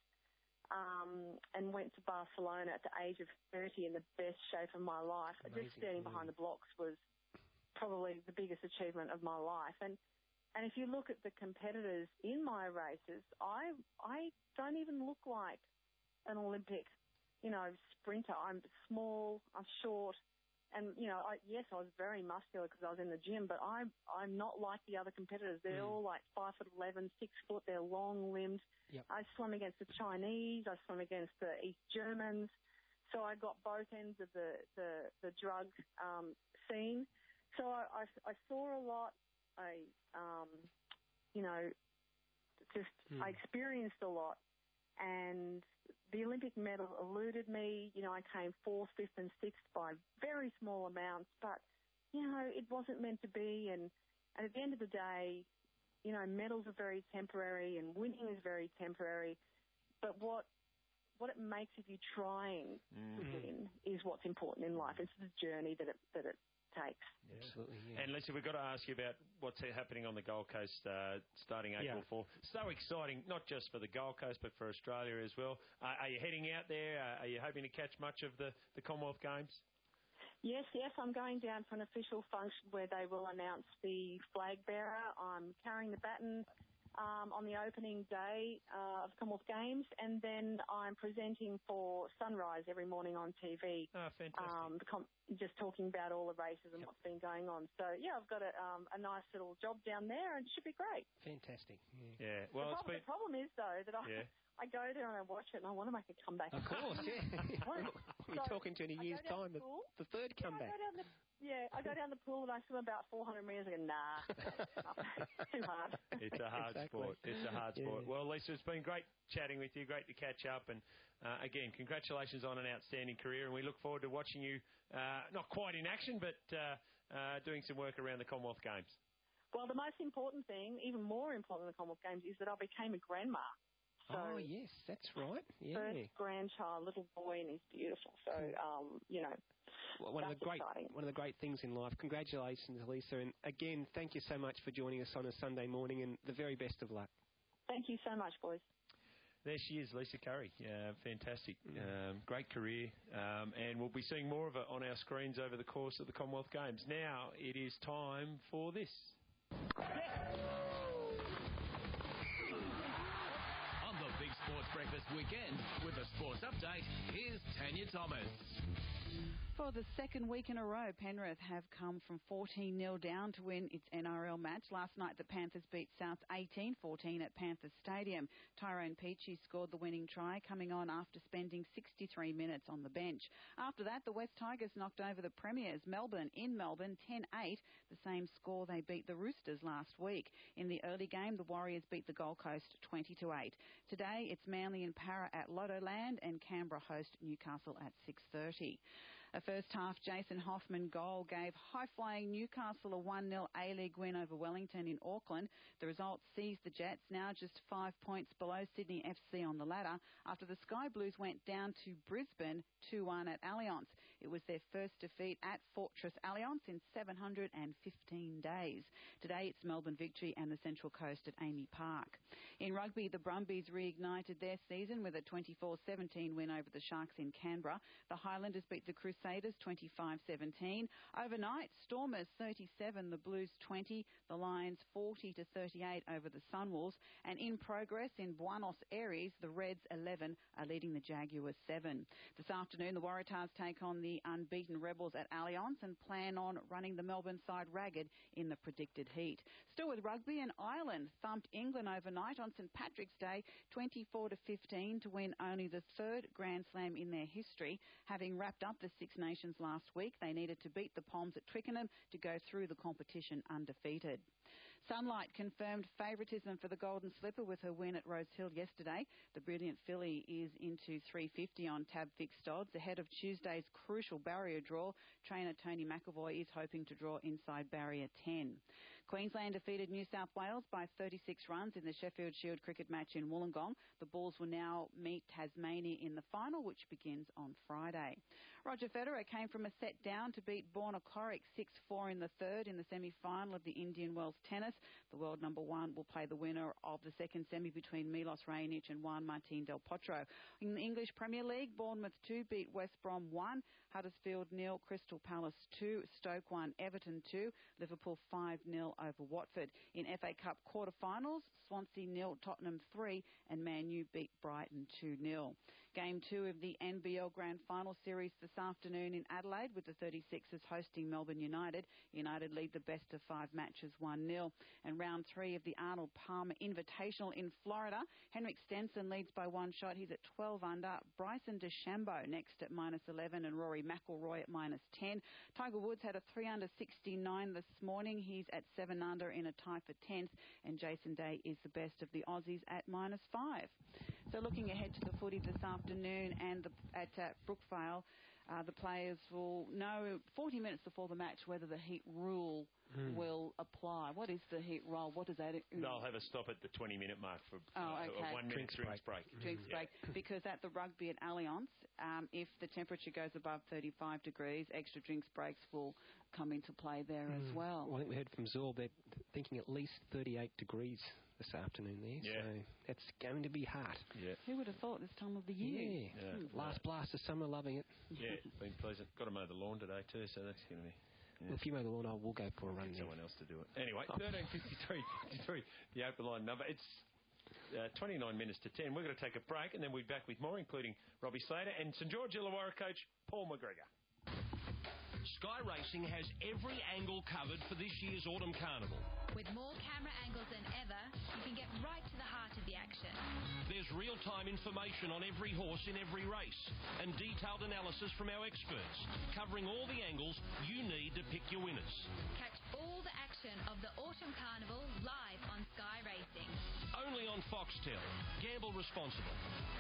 [SPEAKER 17] Um, and went to Barcelona at the age of thirty in the best shape of my life.
[SPEAKER 14] Amazing.
[SPEAKER 17] Just standing
[SPEAKER 14] yeah.
[SPEAKER 17] behind the blocks was probably the biggest achievement of my life. And and if you look at the competitors in my races, I I don't even look like an Olympic, you know, sprinter. I'm small, I'm short, and you know, I, yes, I was very muscular because I was in the gym, but I'm I'm not like the other competitors. They're mm. all like five foot eleven, six foot. They're long limbed.
[SPEAKER 14] Yep.
[SPEAKER 17] I swam against the Chinese. I swam against the East Germans. So I got both ends of the the, the drug um, scene. So I, I, I saw a lot. I um, you know just mm. I experienced a lot, and the Olympic medal eluded me. You know, I came fourth, fifth, and sixth by very small amounts, but you know it wasn't meant to be. And, and at the end of the day, you know, medals are very temporary and winning is very temporary. But what what it makes of you trying mm-hmm. to win is what's important in life. It's the journey that it that it takes.
[SPEAKER 14] Yeah. Absolutely. Yeah.
[SPEAKER 1] And Lisa, we've got to ask you about what's happening on the Gold Coast uh, starting April
[SPEAKER 14] yeah.
[SPEAKER 1] fourth. So exciting, not just for the Gold Coast, but for Australia as well. Uh, are you heading out there? Uh, are you hoping to catch much of the, the Commonwealth Games?
[SPEAKER 17] Yes, yes, I'm going down for an official function where they will announce the flag bearer. I'm carrying the baton um, on the opening day uh, of Commonwealth Games, and then I'm presenting for Sunrise every morning on T V.
[SPEAKER 1] Oh, fantastic.
[SPEAKER 17] Um, com- just talking about all the races and yep. what's been going on. So, yeah, I've got a, um, a nice little job down there, and it should be great.
[SPEAKER 14] Fantastic. Yeah.
[SPEAKER 1] yeah. Well,
[SPEAKER 17] the, problem,
[SPEAKER 1] been...
[SPEAKER 17] the problem is, though, that I...
[SPEAKER 1] Yeah.
[SPEAKER 17] I go there and I watch it and I want to make a comeback.
[SPEAKER 14] Of course, yeah. We're
[SPEAKER 17] so
[SPEAKER 14] talking to in a year's time, the, the third
[SPEAKER 17] yeah,
[SPEAKER 14] comeback.
[SPEAKER 17] I go down the, yeah, I go down the pool and I swim about four hundred metres and I go, nah, too hard.
[SPEAKER 1] It's a hard
[SPEAKER 14] exactly.
[SPEAKER 1] sport. It's a hard sport.
[SPEAKER 14] Yeah.
[SPEAKER 1] Well, Lisa, it's been great chatting with you. Great to catch up. And uh, again, congratulations on an outstanding career. And we look forward to watching you, uh, not quite in action, but uh, uh, doing some work around the Commonwealth Games.
[SPEAKER 17] Well, the most important thing, even more important than the Commonwealth Games, is that I became a grandma. So
[SPEAKER 14] oh, yes, that's right. Yeah.
[SPEAKER 17] First grandchild, little boy, and he's beautiful. So, um, you know,
[SPEAKER 14] well, one
[SPEAKER 17] that's
[SPEAKER 14] of the great
[SPEAKER 17] exciting.
[SPEAKER 14] one of the great things in life. Congratulations, Lisa, and again, thank you so much for joining us on a Sunday morning, and the very best of luck.
[SPEAKER 17] Thank you so much, boys.
[SPEAKER 1] There she is, Lisa Curry. Uh, fantastic. Um, great career. Um, and we'll be seeing more of it on our screens over the course of the Commonwealth Games. Now it is time for this.
[SPEAKER 16] Sports Breakfast Weekend with a sports update. Here's Tanya Thomas.
[SPEAKER 18] For the second week in a row, Penrith have come from fourteen nil down to win its N R L match. Last night, the Panthers beat South eighteen fourteen at Panthers Stadium. Tyrone Peachey scored the winning try, coming on after spending sixty-three minutes on the bench. After that, the West Tigers knocked over the Premiers, Melbourne, in Melbourne, ten eight, the same score they beat the Roosters last week. In the early game, the Warriors beat the Gold Coast twenty to eight. Today, it's Manly and Para at Lottoland, and Canberra host Newcastle at six thirty. A first-half Jason Hoffman goal gave high-flying Newcastle a one nil A-League win over Wellington in Auckland. The result sees the Jets now just five points below Sydney F C on the ladder after the Sky Blues went down to Brisbane two one at Allianz. It was their first defeat at Fortress Allianz in seven hundred fifteen days. Today it's Melbourne Victory and the Central Coast at Amy Park. In rugby, the Brumbies reignited their season with a twenty-four seventeen win over the Sharks in Canberra. The Highlanders beat the Crusaders twenty-five seventeen. Overnight, Stormers thirty-seven, the Blues twenty, the Lions forty to thirty-eight over the Sunwolves. And in progress in Buenos Aires, the Reds eleven are leading the Jaguars seven. This afternoon, the Waratahs take on the unbeaten Rebels at Allianz and plan on running the Melbourne side ragged in the predicted heat. Still with rugby, and Ireland thumped England overnight on St Patrick's Day twenty-four to fifteen to win only the third Grand Slam in their history. Having wrapped up the Six Nations last week, they needed to beat the Poms at Twickenham to go through the competition undefeated. Sunlight confirmed favouritism for the Golden Slipper with her win at Rose Hill yesterday. The brilliant filly is into three fifty on tab fixed odds. Ahead of Tuesday's crucial barrier draw, trainer Tony McAvoy is hoping to draw inside barrier ten. Queensland defeated New South Wales by thirty-six runs in the Sheffield Shield cricket match in Wollongong. The Bulls will now meet Tasmania in the final, which begins on Friday. Roger Federer came from a set down to beat Borna Coric six four in the third in the semi-final of the Indian Wells Tennis. The world number one will play the winner of the second semi between Milos Raonic and Juan Martín del Potro. In the English Premier League, Bournemouth two beat West Brom one, Huddersfield nil, Crystal Palace two, Stoke one, Everton two, Liverpool five nil over Watford. In F A Cup quarter-finals, Swansea nil, Tottenham three, and Man U beat Brighton two nil. Game two of the N B L Grand Final Series this afternoon in Adelaide, with the thirty-sixers hosting Melbourne United. United lead the best of five matches one nil. And round three of the Arnold Palmer Invitational in Florida, Henrik Stenson leads by one shot. He's at twelve under. Bryson DeChambeau next at minus eleven, and Rory McIlroy at minus ten. Tiger Woods had a three under sixty-nine this morning. He's at seven under in a tie for tenth, and Jason Day is the best of the Aussies at minus five. So looking ahead to the footy this afternoon and the, at uh, Brookvale, uh, the players will know forty minutes before the match whether the heat rule mm. will apply. What is the heat rule? What does that... Uh,
[SPEAKER 1] They'll have a stop at the twenty-minute mark for
[SPEAKER 18] oh, okay.
[SPEAKER 1] uh, one minute drinks break.
[SPEAKER 18] Drinks
[SPEAKER 1] yeah.
[SPEAKER 18] break. Because at the rugby at Allianz, um, if the temperature goes above thirty-five degrees, extra drinks breaks will come into play there mm. as well.
[SPEAKER 14] well. I think we heard from Zorb, they're thinking at least thirty-eight degrees this afternoon there,
[SPEAKER 1] yeah.
[SPEAKER 14] so that's going to be hot.
[SPEAKER 1] Yeah.
[SPEAKER 18] Who would have thought this time of the year?
[SPEAKER 14] Yeah. yeah. Hmm. Last blast of summer, loving it.
[SPEAKER 1] Yeah, it's been pleasant. Got to mow the lawn today too, so that's going to be...
[SPEAKER 14] Well,
[SPEAKER 1] Yeah.
[SPEAKER 14] if you mow the lawn, I will go for a run there.
[SPEAKER 1] Someone else to do it. Anyway, thirteen fifty-three fifty-three, the open line number. It's uh, twenty-nine minutes to ten. We're going to take a break and then we'll be back with more, including Robbie Slater and St George Illawarra coach Paul McGregor.
[SPEAKER 16] Sky Racing has every angle covered for this year's Autumn Carnival.
[SPEAKER 8] With more camera angles than ever, you can get right to the heart of the action.
[SPEAKER 16] There's real-time information on every horse in every race and detailed analysis from our experts, covering all the angles you need to pick your winners.
[SPEAKER 8] Catch all the action of the Autumn Carnival live on Sky Racing.
[SPEAKER 16] Only on Foxtel. Gamble responsibly.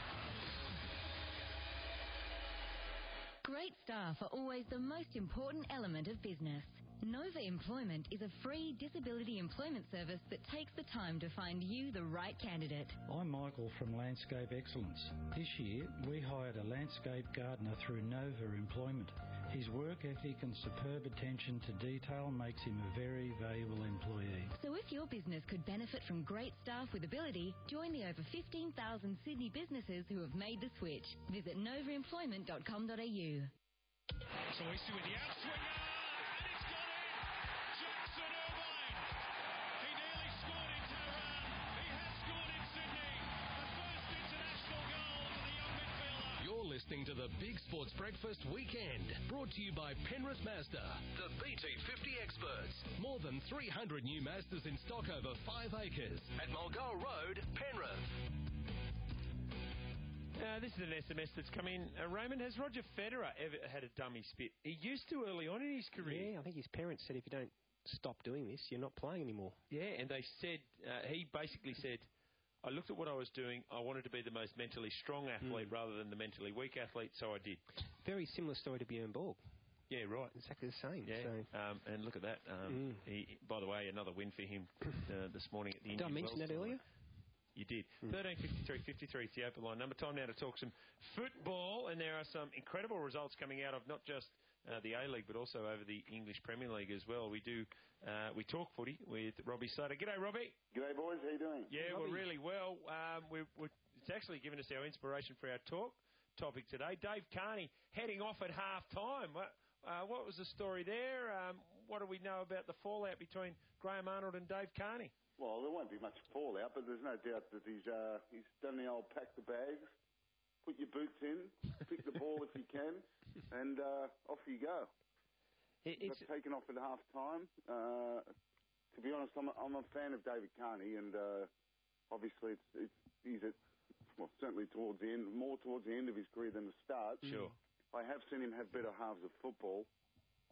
[SPEAKER 8] Great staff are always the most important element of business. Nova Employment is a free disability employment service that takes the time to find you the right candidate.
[SPEAKER 19] I'm Michael from Landscape Excellence. This year, we hired a landscape gardener through Nova Employment. His work ethic and superb attention to detail makes him a very valuable employee.
[SPEAKER 8] So if your business could benefit from great staff with ability, join the over fifteen thousand Sydney businesses who have made the switch. Visit nova employment dot com dot a u.
[SPEAKER 16] Soisi with the outswinger, and it's got in! Jackson Irvine! He nearly scored in Tehran. He has scored in Sydney. The first international goal for the young midfielder. You're listening to the Big Sports Breakfast Weekend, brought to you by Penrith Mazda, the B T fifty experts. More than three hundred new Mazdas in stock over five acres at Mulgoa Road, Penrith.
[SPEAKER 1] Uh, this is an S M S that's come in. Uh, Raymond, has Roger Federer ever had a dummy spit? He used to early on in his career.
[SPEAKER 14] Yeah, I think his parents said if you don't stop doing this, you're not playing anymore.
[SPEAKER 1] Yeah, and they said, uh, he basically said, I looked at what I was doing. I wanted to be the most mentally strong athlete mm. rather than the mentally weak athlete, so I did.
[SPEAKER 14] Very similar story to Bjorn Borg.
[SPEAKER 1] Yeah, right.
[SPEAKER 14] Exactly the same.
[SPEAKER 1] Yeah,
[SPEAKER 14] so.
[SPEAKER 1] um, and look at that. Um, mm. he, by the way, another win for him uh, this morning at the
[SPEAKER 14] Did
[SPEAKER 1] Indian
[SPEAKER 14] I mention
[SPEAKER 1] Wells
[SPEAKER 14] that earlier?
[SPEAKER 1] You did. Mm. thirteen fifty-three fifty-three is the open line number. Time now to talk some football, and there are some incredible results coming out of not just uh, the A-League, but also over the English Premier League as well. We do, uh, we talk footy with Robbie Slater. G'day, Robbie.
[SPEAKER 20] G'day, boys. How you doing?
[SPEAKER 1] Yeah,
[SPEAKER 20] Robbie.
[SPEAKER 1] we're really well. Um, we're, we're, it's actually given us our inspiration for our talk topic today. Dave Carney heading off at half-time. What, uh, what was the story there? Um, what do we know about the fallout between Graham Arnold and Dave Carney?
[SPEAKER 20] Well, there won't be much fallout, but there's no doubt that he's uh, he's done the old pack the bags, put your boots in, pick the ball if you can, and uh, off you go.
[SPEAKER 14] It, it's
[SPEAKER 20] taken off at half time. Uh, to be honest, I'm a, I'm a fan of David Carney, and uh, obviously it's, it's he's at well certainly towards the end, more towards the end of his career than the start.
[SPEAKER 1] Sure.
[SPEAKER 20] I have seen him have better halves of football,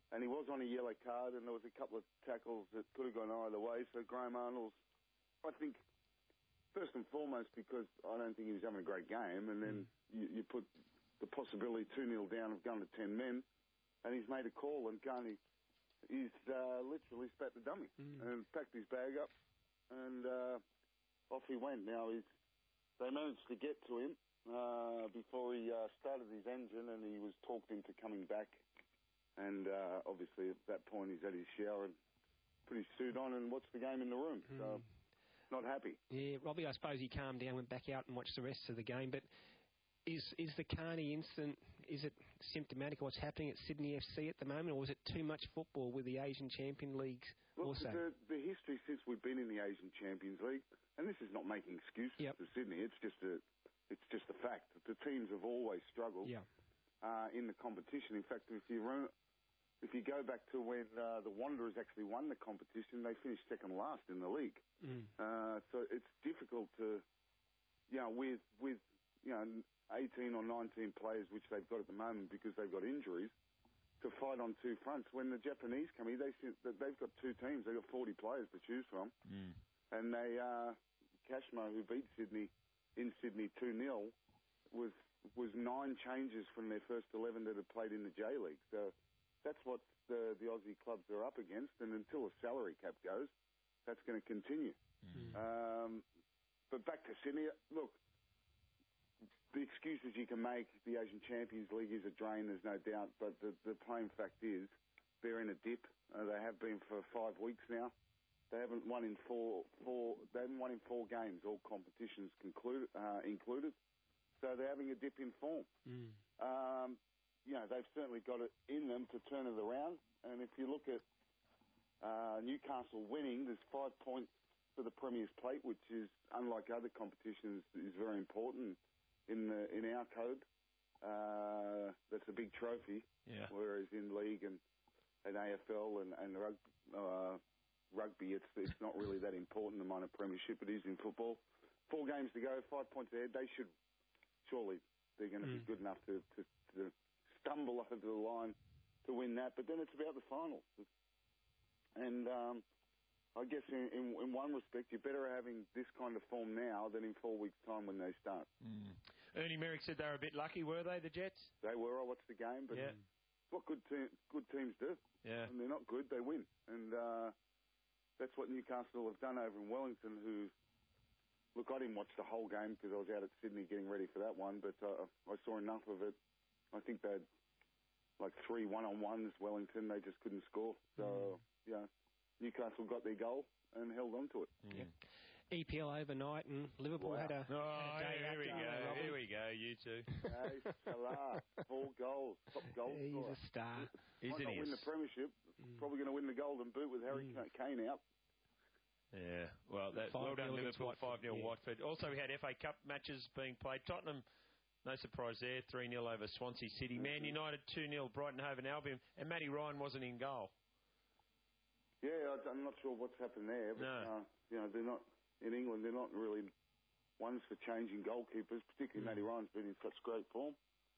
[SPEAKER 20] and he was on a yellow card, and there was a couple of tackles that could have gone either way. So Graham Arnold's, I think, first and foremost, because I don't think he was having a great game, and then you, you put the possibility two nil down of going to ten men, and he's made a call, and Carney, he's uh, literally spat the dummy mm. and packed his bag up, and uh, off he went. Now, he's, they managed to get to him uh, before he uh, started his engine, and he was talked into coming back, and uh, obviously at that point he's had his shower and put his suit on and watched the game in the room. Mm. So, not happy.
[SPEAKER 14] Yeah, Robbie, I suppose he calmed down, went back out and watched the rest of the game. But is is the Carney incident, is it symptomatic of what's happening at Sydney F C at the moment, or was it too much football with the Asian Champion Leagues
[SPEAKER 20] Look,
[SPEAKER 14] also?
[SPEAKER 20] The, the history since we've been in the Asian Champions League, and this is not making excuses yep. for Sydney, it's just a it's just a fact that the teams have always struggled
[SPEAKER 14] yeah.
[SPEAKER 20] uh, in the competition. In fact, if you run, if you go back to when uh, the Wanderers actually won the competition, they finished second last in the league.
[SPEAKER 14] Mm.
[SPEAKER 20] Uh, so it's difficult to, you know, with with you know eighteen or nineteen players which they've got at the moment because they've got injuries, to fight on two fronts. When the Japanese come here, they they've got two teams. They've got forty players to choose from,
[SPEAKER 1] mm.
[SPEAKER 20] and they uh, Cashmo, who beat Sydney in Sydney two nil, was was nine changes from their first eleven that had played in the J League. So that's what the, the Aussie clubs are up against, and until a salary cap goes, that's going to continue.
[SPEAKER 1] Mm.
[SPEAKER 20] Um, but back to Sydney, look, the excuses you can make, the Asian Champions League is a drain, there's no doubt, but the, the plain fact is they're in a dip. Uh, they have been for five weeks now. They haven't won in four, four they haven't won in four games, all competitions concluded, uh, included. So they're having a dip in form.
[SPEAKER 14] Mm.
[SPEAKER 20] Um, you know, they've certainly got it in them to turn it around. And if you look at uh, Newcastle winning, there's five points for the Premier's Plate, which is, unlike other competitions, is very important in the in our code. Uh, that's a big trophy.
[SPEAKER 1] Yeah.
[SPEAKER 20] Whereas in league and, and A F L and, and rug, uh, rugby, it's it's not really that important. The minor premiership, it is in football. Four games to go, five points ahead. They should, surely, they're going to
[SPEAKER 14] Mm.
[SPEAKER 20] be good enough to, to, to stumble over the line to win that. But then it's about the finals. And um, I guess in, in, in one respect, you're better having this kind of form now than in four weeks' time when they start.
[SPEAKER 1] Mm. Ernie Merrick said they were a bit lucky, were they, the Jets?
[SPEAKER 20] They were. I watched the game, but
[SPEAKER 1] yeah.
[SPEAKER 20] it's what good, te- good teams do.
[SPEAKER 1] Yeah.
[SPEAKER 20] When they're not good, they win. And uh, that's what Newcastle have done over in Wellington, who... Look, I didn't watch the whole game because I was out at Sydney getting ready for that one, but uh, I saw enough of it. I think they had like three one-on-ones, Wellington. They just couldn't score. So, mm. yeah, Newcastle got their goal and held on to it.
[SPEAKER 14] Mm. Yep. E P L overnight, and Liverpool
[SPEAKER 20] wow.
[SPEAKER 14] had a,
[SPEAKER 1] oh,
[SPEAKER 14] had a day
[SPEAKER 1] here we
[SPEAKER 14] after,
[SPEAKER 1] go.
[SPEAKER 14] Robin.
[SPEAKER 1] Here we go, you two.
[SPEAKER 20] Hey, Salah, four goals, top goal
[SPEAKER 14] He's
[SPEAKER 20] scorer.
[SPEAKER 14] a star.
[SPEAKER 20] Might not win the premiership. Mm. Probably going to win the Golden Boot with Harry mm. Kane out.
[SPEAKER 1] Yeah, well, that, well done, Liverpool, five nil
[SPEAKER 14] yeah.
[SPEAKER 1] Watford. Also, we had F A Cup matches being played. Tottenham, no surprise there, three nil over Swansea City. Man United, two nil Brighton Hove and Albion. And Matty Ryan wasn't in goal.
[SPEAKER 20] Yeah, I'm not sure what's happened there. But,
[SPEAKER 1] no.
[SPEAKER 20] uh, you know, they're not, in England, they're not really ones for changing goalkeepers, particularly mm. Matty Ryan's been in such great form.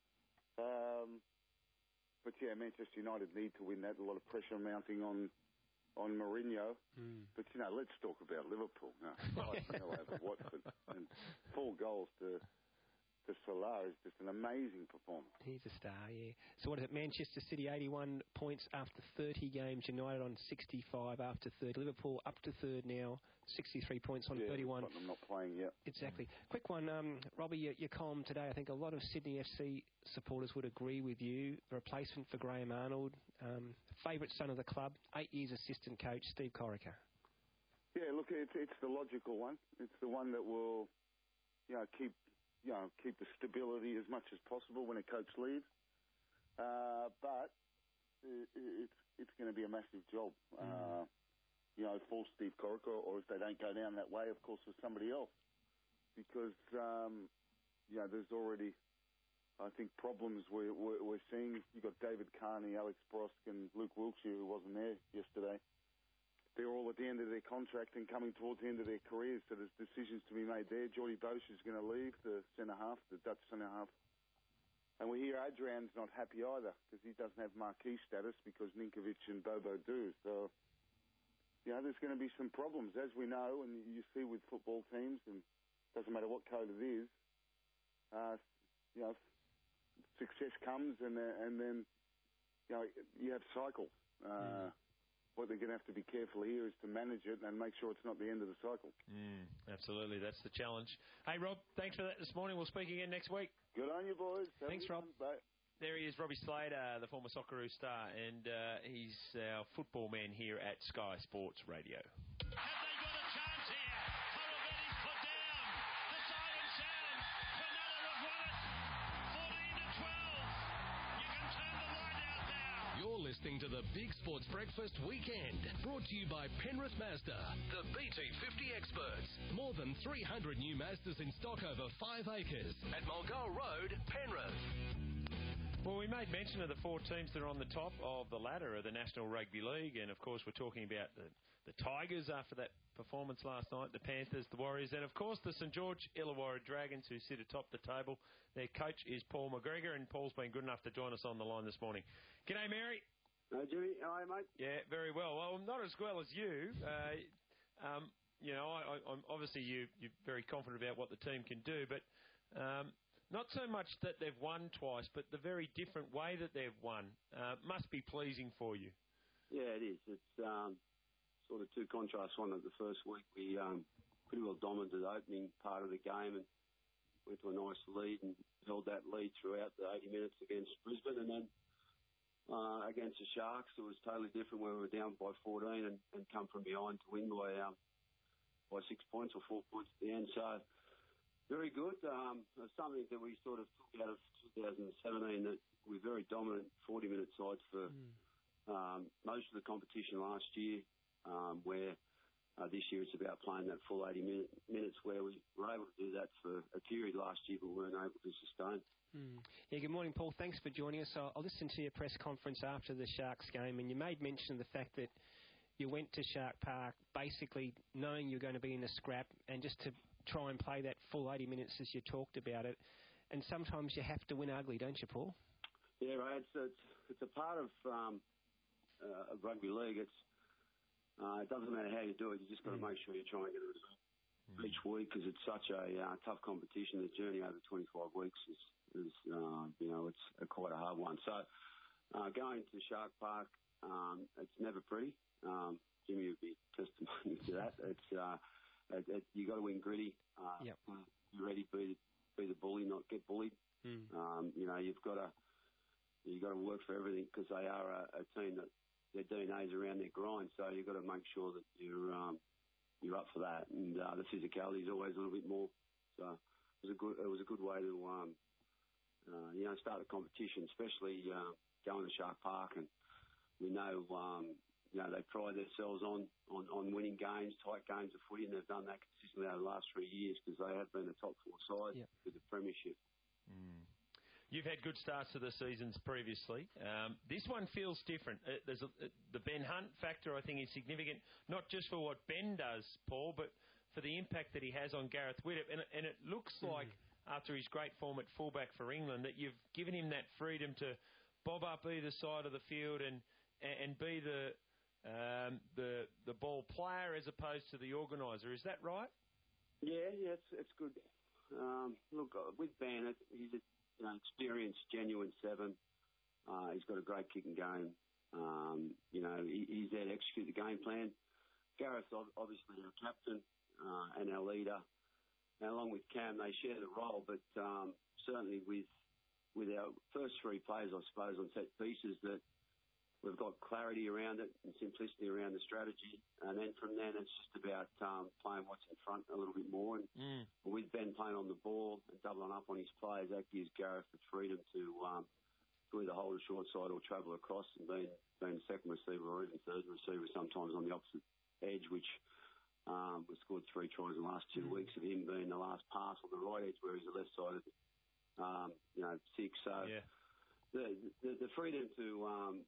[SPEAKER 20] Um, but, yeah, Manchester United need to win that. A lot of pressure mounting on... on Mourinho,
[SPEAKER 14] mm.
[SPEAKER 20] but, you know, let's talk about Liverpool. No, five nil over Watford and four goals to to Salah is just an amazing performance.
[SPEAKER 14] He's a star, yeah. So what is it, Manchester City eighty-one points after thirty games, United on sixty-five after third, Liverpool up to third now, sixty-three points on
[SPEAKER 20] yeah,
[SPEAKER 14] thirty-one.
[SPEAKER 20] I'm not playing yet.
[SPEAKER 14] Exactly. Mm. Quick one, um, Robbie, your, your column today, I think a lot of Sydney F C supporters would agree with you. The replacement for Graham Arnold, um, favourite son of the club, eight years assistant coach, Steve Corica.
[SPEAKER 20] Yeah, look, it's, it's the logical one. It's the one that will, you know, keep, you know, keep the stability as much as possible when a coach leaves. Uh, but it, it's it's going to be a massive job, mm. uh, you know, for Steve Corica, or if they don't go down that way, of course, for somebody else. Because, um, you know, there's already, I think, problems we're, we're, we're seeing. You've got David Carney, Alex Brosk, and Luke Wilkshire, who wasn't there yesterday. They're all at the end of their contract and coming towards the end of their careers, so there's decisions to be made there. Geordie Bosch is going to leave, the centre-half, the Dutch centre-half. And we hear Adrian's not happy either because he doesn't have marquee status because Ninkovic and Bobo do. So, you know, there's going to be some problems, as we know, and you see with football teams, and it doesn't matter what code it is. Uh, you know, success comes, and uh, and then, you know, you have cycles. Uh, mm. What they're going to have to be careful here is to manage it and make sure it's not the end of the cycle.
[SPEAKER 1] Mm, absolutely, that's the challenge. Hey, Rob, thanks for that this morning. We'll speak again next week.
[SPEAKER 20] Good on you, boys. Have
[SPEAKER 1] Thanks, Rob.
[SPEAKER 20] Bye.
[SPEAKER 1] There he is, Robbie Slater, the former Socceroo star, and uh, he's our football man here at Sky Sports Radio.
[SPEAKER 16] Listening to the Big Sports Breakfast Weekend, brought to you by Penrith Mazda, the B T fifty experts. More than three hundred new Mazdas in stock over five acres at Mulgoa Road, Penrith.
[SPEAKER 1] Well, we made mention of the four teams that are on the top of the ladder of the National Rugby League, and of course we're talking about the, the Tigers after that performance last night, the Panthers, the Warriors, and of course the St George Illawarra Dragons, who sit atop the table. Their coach is Paul McGregor, and Paul's been good enough to join us on the line this morning. G'day, Mary.
[SPEAKER 21] Hi, Jimmy. How are you, mate?
[SPEAKER 1] Yeah, very well. Well, not as well as you. Uh, um, you know, I, I'm obviously you, you're very confident about what the team can do, but um, not so much that they've won twice, but the very different way that they've won uh, must be pleasing for you.
[SPEAKER 21] Yeah, it is. It's um, sort of two contrasts. One, of the first week we um, pretty well dominated the opening part of the game and went to a nice lead and held that lead throughout the eighty minutes against Brisbane, and then Uh, against the Sharks, it was totally different where we were down by fourteen and, and come from behind to win by um, by six points or four points at the end. So, very good. Um, it was something that we sort of took out of twenty seventeen, that we're very dominant forty-minute sides for mm. um, most of the competition last year, um, where uh, this year it's about playing that full eighty minute, minutes where we were able to do that for a period last year but weren't able to sustain.
[SPEAKER 14] Mm. Yeah, good morning, Paul. Thanks for joining us. I listened to your press conference after the Sharks game, and you made mention of the fact that you went to Shark Park basically knowing you're going to be in a scrap and just to try and play that full eighty minutes as you talked about it. And sometimes you have to win ugly, don't you, Paul?
[SPEAKER 21] Yeah, right. It's it's, it's a part of um, uh, rugby league. It's uh, it doesn't matter how you do it. You just got to mm. make sure you try and get a result mm. each week because it's such a uh, tough competition. The journey over twenty-five weeks is. is uh, you know, it's a quite a hard one. So, uh, going to Shark Park, um, it's never pretty. Um, Jimmy would be testimony to that. It's uh, it, it, you got to win gritty. Uh,
[SPEAKER 14] yep.
[SPEAKER 21] Be ready, be be the bully, not get bullied.
[SPEAKER 14] Mm.
[SPEAKER 21] Um, you know, you've got to you got to work for everything because they are a, a team that their D N A's around their grind. So you've got to make sure that you're um, you're up for that, and uh, the physicality is always a little bit more. So it was a good it was a good way to. Um, Uh, you know, start the competition, especially uh, going to Shark Park, and we know, um, you know, they pride themselves on, on, on winning games, tight games of footy, and they've done that consistently over the last three years because they have been a top four side
[SPEAKER 14] yep.
[SPEAKER 21] with the premiership.
[SPEAKER 1] Mm. You've had good starts to the seasons previously. Um, this one feels different. Uh, there's a, uh, the Ben Hunt factor, I think, is significant, not just for what Ben does, Paul, but for the impact that he has on Gareth Widdop. And, and it looks mm. like, after his great form at fullback for England, that you've given him that freedom to bob up either side of the field and and be the um, the the ball player as opposed to the organiser. Is that right?
[SPEAKER 21] Yeah, yeah, it's it's good. Um, look, uh, with Ben, it, he's a you know, experienced, genuine seven. Uh, he's got a great kicking game. Um, you know, he, he's there to execute the game plan. Gareth, obviously, our captain uh, and our leader. And along with Cam, they share the role, but um, certainly with with our first three players, I suppose, on set pieces, that we've got clarity around it and simplicity around the strategy. And then from then, it's just about um, playing what's in front a little bit more. And
[SPEAKER 1] mm.
[SPEAKER 21] with Ben playing on the ball and doubling up on his players, that gives Gareth the freedom to um, to either hold a short side or travel across and being, being the second receiver or even third receiver, sometimes on the opposite edge, which... Um, we scored three tries in the last two mm. weeks of him being the last pass on the right edge where he's the left-sided, um, you know, six. So
[SPEAKER 1] yeah.
[SPEAKER 21] the, the the freedom to um,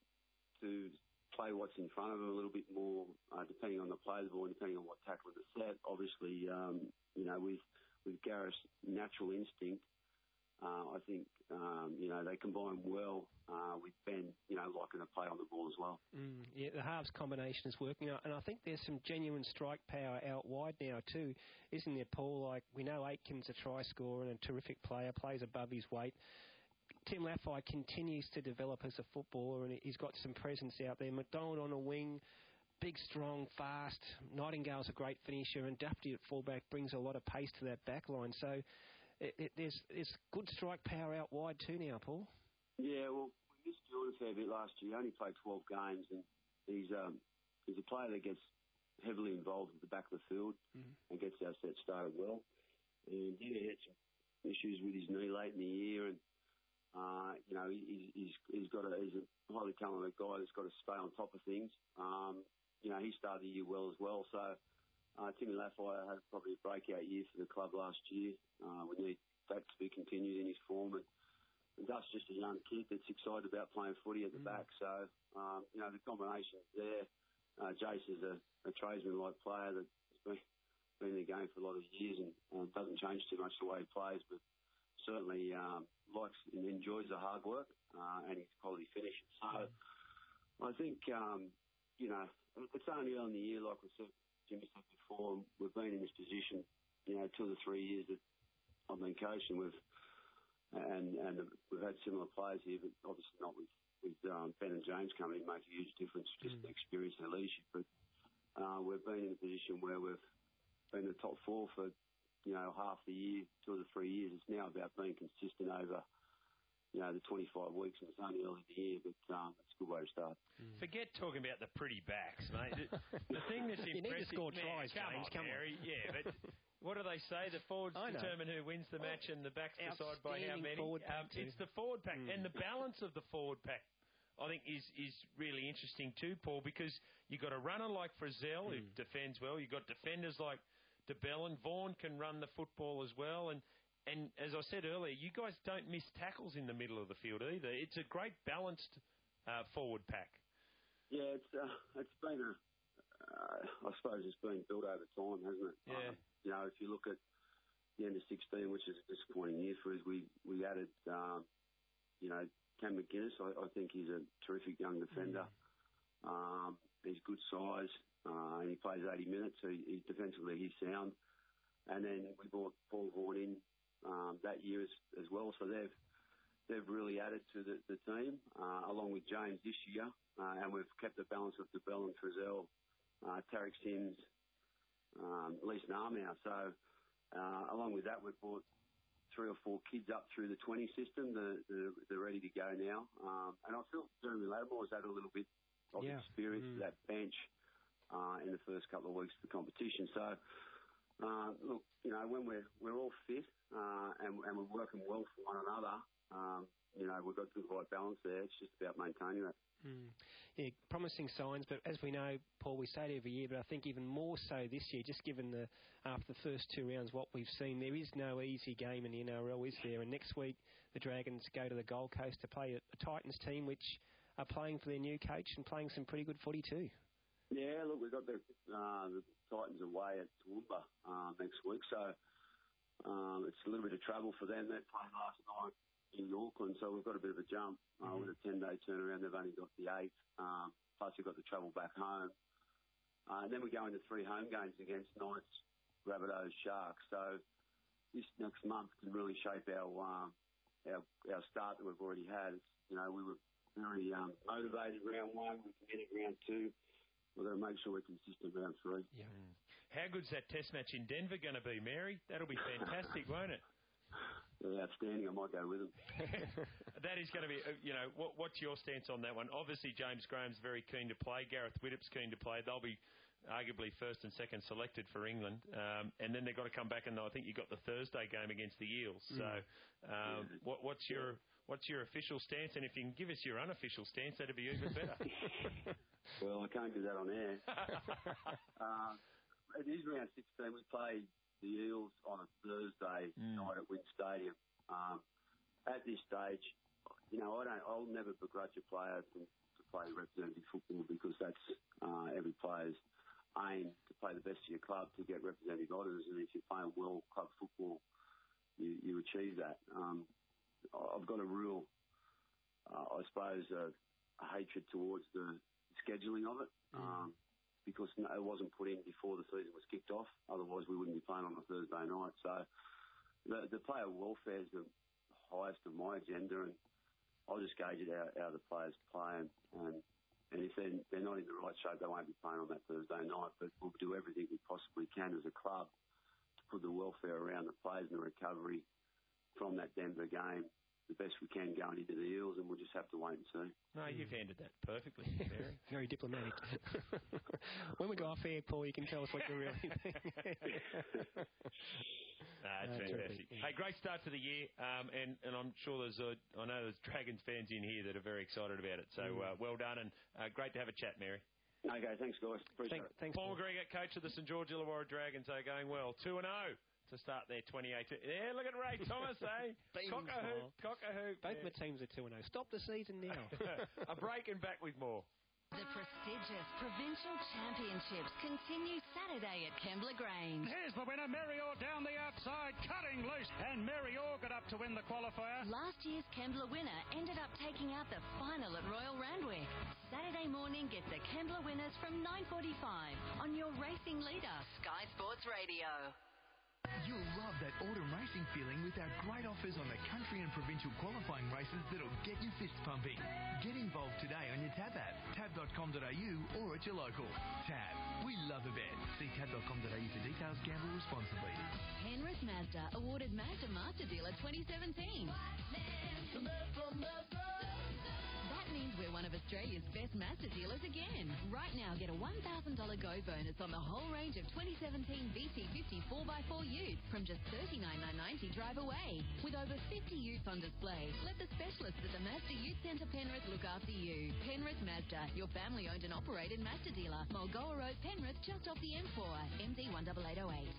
[SPEAKER 21] to play what's in front of him a little bit more, uh, depending on the play of the ball and depending on what tackle is set. Obviously, um, you know, with with Gareth's natural instinct, uh, I think, um, you know, they combine well uh, with Ben, you know, liking to play on the ball as well.
[SPEAKER 14] Mm, yeah, the halves combination is working out, and I think there's some genuine strike power out wide now too, isn't there, Paul? Like, we know Aitken's a try scorer and a terrific player, plays above his weight. Tim Laffey continues to develop as a footballer, and he's got some presence out there. McDonald on a wing, big, strong, fast. Nightingale's a great finisher, and Dufty at fullback brings a lot of pace to that back line. So it, it, there's, there's good strike power out wide too now, Paul.
[SPEAKER 21] Yeah, well, we missed Jordan a fair bit last year. He only played twelve games, and he's um, he's a player that gets heavily involved at the back of the field mm. and gets our set started well. And yeah, he had some issues with his knee late in the year, and uh, you know, he, he's he's got a he's a highly talented guy that's got to stay on top of things. Um, you know, he started the year well as well. So uh, Timmy Laffey had probably a breakout year for the club last year. Uh, we need that to be continued in his form, and, and Duff's just a young kid that's excited about playing footy at the mm. back. So um, you know, the combination's there. Uh, Jace is a, a tradesman-like player that's been, been in the game for a lot of years and um, doesn't change too much the way he plays, but certainly um, likes and enjoys the hard work uh, and his quality finishes. So mm. I think, um, you know, it's only early in the year, like we said, Jimmy said before, we've been in this position, you know, two or three years that I've been coaching with, and, and we've had similar players here, but obviously not with, with um, Ben and James coming in, make a huge difference, just mm. the experience and the leadership. But uh, we've been in a position where we've been in the top four for, you know, half the year, two or three years. It's now about being consistent over, you know, the twenty-five weeks, and it's only early in the year, but um, it's a good way to start.
[SPEAKER 1] Mm. Forget talking about the pretty backs, mate. the, the thing that's
[SPEAKER 14] you
[SPEAKER 1] impressive...
[SPEAKER 14] need to score
[SPEAKER 1] man,
[SPEAKER 14] tries,
[SPEAKER 1] come
[SPEAKER 14] James,
[SPEAKER 1] on,
[SPEAKER 14] come
[SPEAKER 1] Mary.
[SPEAKER 14] on.
[SPEAKER 1] Yeah, but what do they say? The forwards determine who wins the match, and the backs decide by how many. Um, it's the forward pack, mm. and the balance of the forward pack, I think, is, is really interesting too, Paul, because you've got a runner like Frizzell, mm. who defends well. You've got defenders like De Belin. Vaughan can run the football as well, and And as I said earlier, you guys don't miss tackles in the middle of the field either. It's a great balanced uh, forward pack.
[SPEAKER 21] Yeah, it's uh, it's been a, uh, I suppose it's been built over time, hasn't it?
[SPEAKER 1] Yeah.
[SPEAKER 21] Um, you know, if you look at the end of sixteen, which is a disappointing year for us, we we added, um, you know, Cam McGuinness. I, I think he's a terrific young defender. Mm. Um, he's good size, uh, and he plays eighty minutes. So he, he defensively he's sound. And then we brought Paul Vaughan in Um, that year as, as well, so they've they've really added to the, the team, uh, along with James this year, uh, and we've kept the balance of De Belin, Frizzell, uh, Tarek Sims, um, at least Narmow. So uh, along with that, we've brought three or four kids up through the twenty system. They're, they're, they're ready to go now, um, and I feel Jeremy Lattimore has added a little bit of
[SPEAKER 14] yeah.
[SPEAKER 21] experience
[SPEAKER 14] mm.
[SPEAKER 21] to that bench uh, in the first couple of weeks of the competition. So. Uh, look, you know, when we're we're all fit uh, and, and we're working well for one another, um, you know, we've got the right balance there. It's just about maintaining that.
[SPEAKER 14] Mm. Yeah, promising signs, but as we know, Paul, we say it every year, but I think even more so this year, just given the after the first two rounds, what we've seen, there is no easy game in the N R L, is there? And next week, the Dragons go to the Gold Coast to play a, a Titans team, which are playing for their new coach and playing some pretty good footy too.
[SPEAKER 21] Yeah, look, we've got the, uh, the Titans away at Toowoomba uh, next week, so um, it's a little bit of travel for them. They played last night in Auckland, so we've got a bit of a jump uh, mm-hmm. with a ten-day turnaround. They've only got the eighth, um, plus we've got the travel back home. Uh, and then we go into three home games against Knights, Rabbitohs, Sharks. So this next month can really shape our um, our, our start that we've already had. You know, we were very um, motivated round one. We committed round two. We've got to make sure we're consistent round three.
[SPEAKER 1] Yeah. Mm. How good's that test match in Denver going to be, Mary? That'll be fantastic, won't it?
[SPEAKER 21] Yeah, outstanding. I might go with them.
[SPEAKER 1] That is going to be, uh, you know, what, what's your stance on that one? Obviously, James Graham's very keen to play. Gareth Widdop's keen to play. They'll be arguably first and second selected for England. Um, and then they've got to come back, and I think you've got the Thursday game against the Eels. So um, yeah. what, what's your... What's your official stance? And if you can give us your unofficial stance, that'd be even better.
[SPEAKER 21] Well, I can't do that on air. uh, it is round sixteen. We play the Eels on a Thursday mm. night at Wynn Stadium. Um, at this stage, you know, I don't. I'll never begrudge a player to, to play representative football because that's uh, every player's aim to play the best of your club to get representative honours. And if you're playing well club football, you, you achieve that. Um, I've got a real, uh, I suppose, uh, a hatred towards the scheduling of it. Mm. Um, because it wasn't put in before the season was kicked off. Otherwise, we wouldn't be playing on a Thursday night. So the, the player welfare is the highest of my agenda, and I'll just gauge it how, how the players play. And, and, and if they're, they're not in the right shape, they won't be playing on that Thursday night. But we'll do everything we possibly can as a club to put the welfare around the players and the recovery from that Denver game the best we can going into the Eels, and we'll just have to wait and see.
[SPEAKER 1] No, you've handled that perfectly, Mary.
[SPEAKER 14] Very diplomatic. When we go off air, Paul, you can tell us what you really think.
[SPEAKER 1] Nah, it's uh, fantastic. Terrific. Hey, great start to the year, um, and, and I'm sure there's a, I know there's Dragons fans in here that are very excited about it. So mm. uh, well done, and uh, great to have a chat, Mary.
[SPEAKER 21] Okay, thanks, guys. Appreciate
[SPEAKER 14] Thank,
[SPEAKER 21] it.
[SPEAKER 14] Thanks,
[SPEAKER 1] Paul McGregor, coach of the St George Illawarra Dragons, are going well. two and oh to start their twenty eighteen. Yeah, look at Ray Thomas, eh? Cock-a-hoop, cock-a-hoop.
[SPEAKER 14] Both
[SPEAKER 1] yeah.
[SPEAKER 14] my teams are two and oh. Stop the season now.
[SPEAKER 1] A break and back with more.
[SPEAKER 13] The prestigious Provincial Championships continue Saturday at Kembla Grange.
[SPEAKER 3] Here's the winner, Mary Orr down the outside, cutting loose, and Mary Orr got up to win the qualifier.
[SPEAKER 13] Last year's Kembla winner ended up taking out the final at Royal Randwick. Saturday morning, get the Kembla winners from nine forty-five on your racing leader, Sky Sports Radio.
[SPEAKER 12] You'll love that autumn racing feeling with our great offers on the country and provincial qualifying races that'll get your fists pumping. Get involved today on your Tab app, tab dot com dot a u or at your local. Tab, we love a bet. See tab dot com dot a u for details. Gamble responsibly.
[SPEAKER 13] Penrith Mazda awarded Mazda Master Dealer twenty seventeen. That means we're one of Australia's best Mazda dealers again. Right now, get a one thousand dollars Go bonus on the whole range of twenty seventeen V T fifty four by four utes from just thirty-nine thousand nine hundred ninety drive away. With over fifty utes on display, let the specialists at the Mazda Ute Centre Penrith look after you. Penrith Mazda, your family-owned and operated Mazda dealer. Mulgoa Road, Penrith, just off the M four. M D one eight eight oh eight.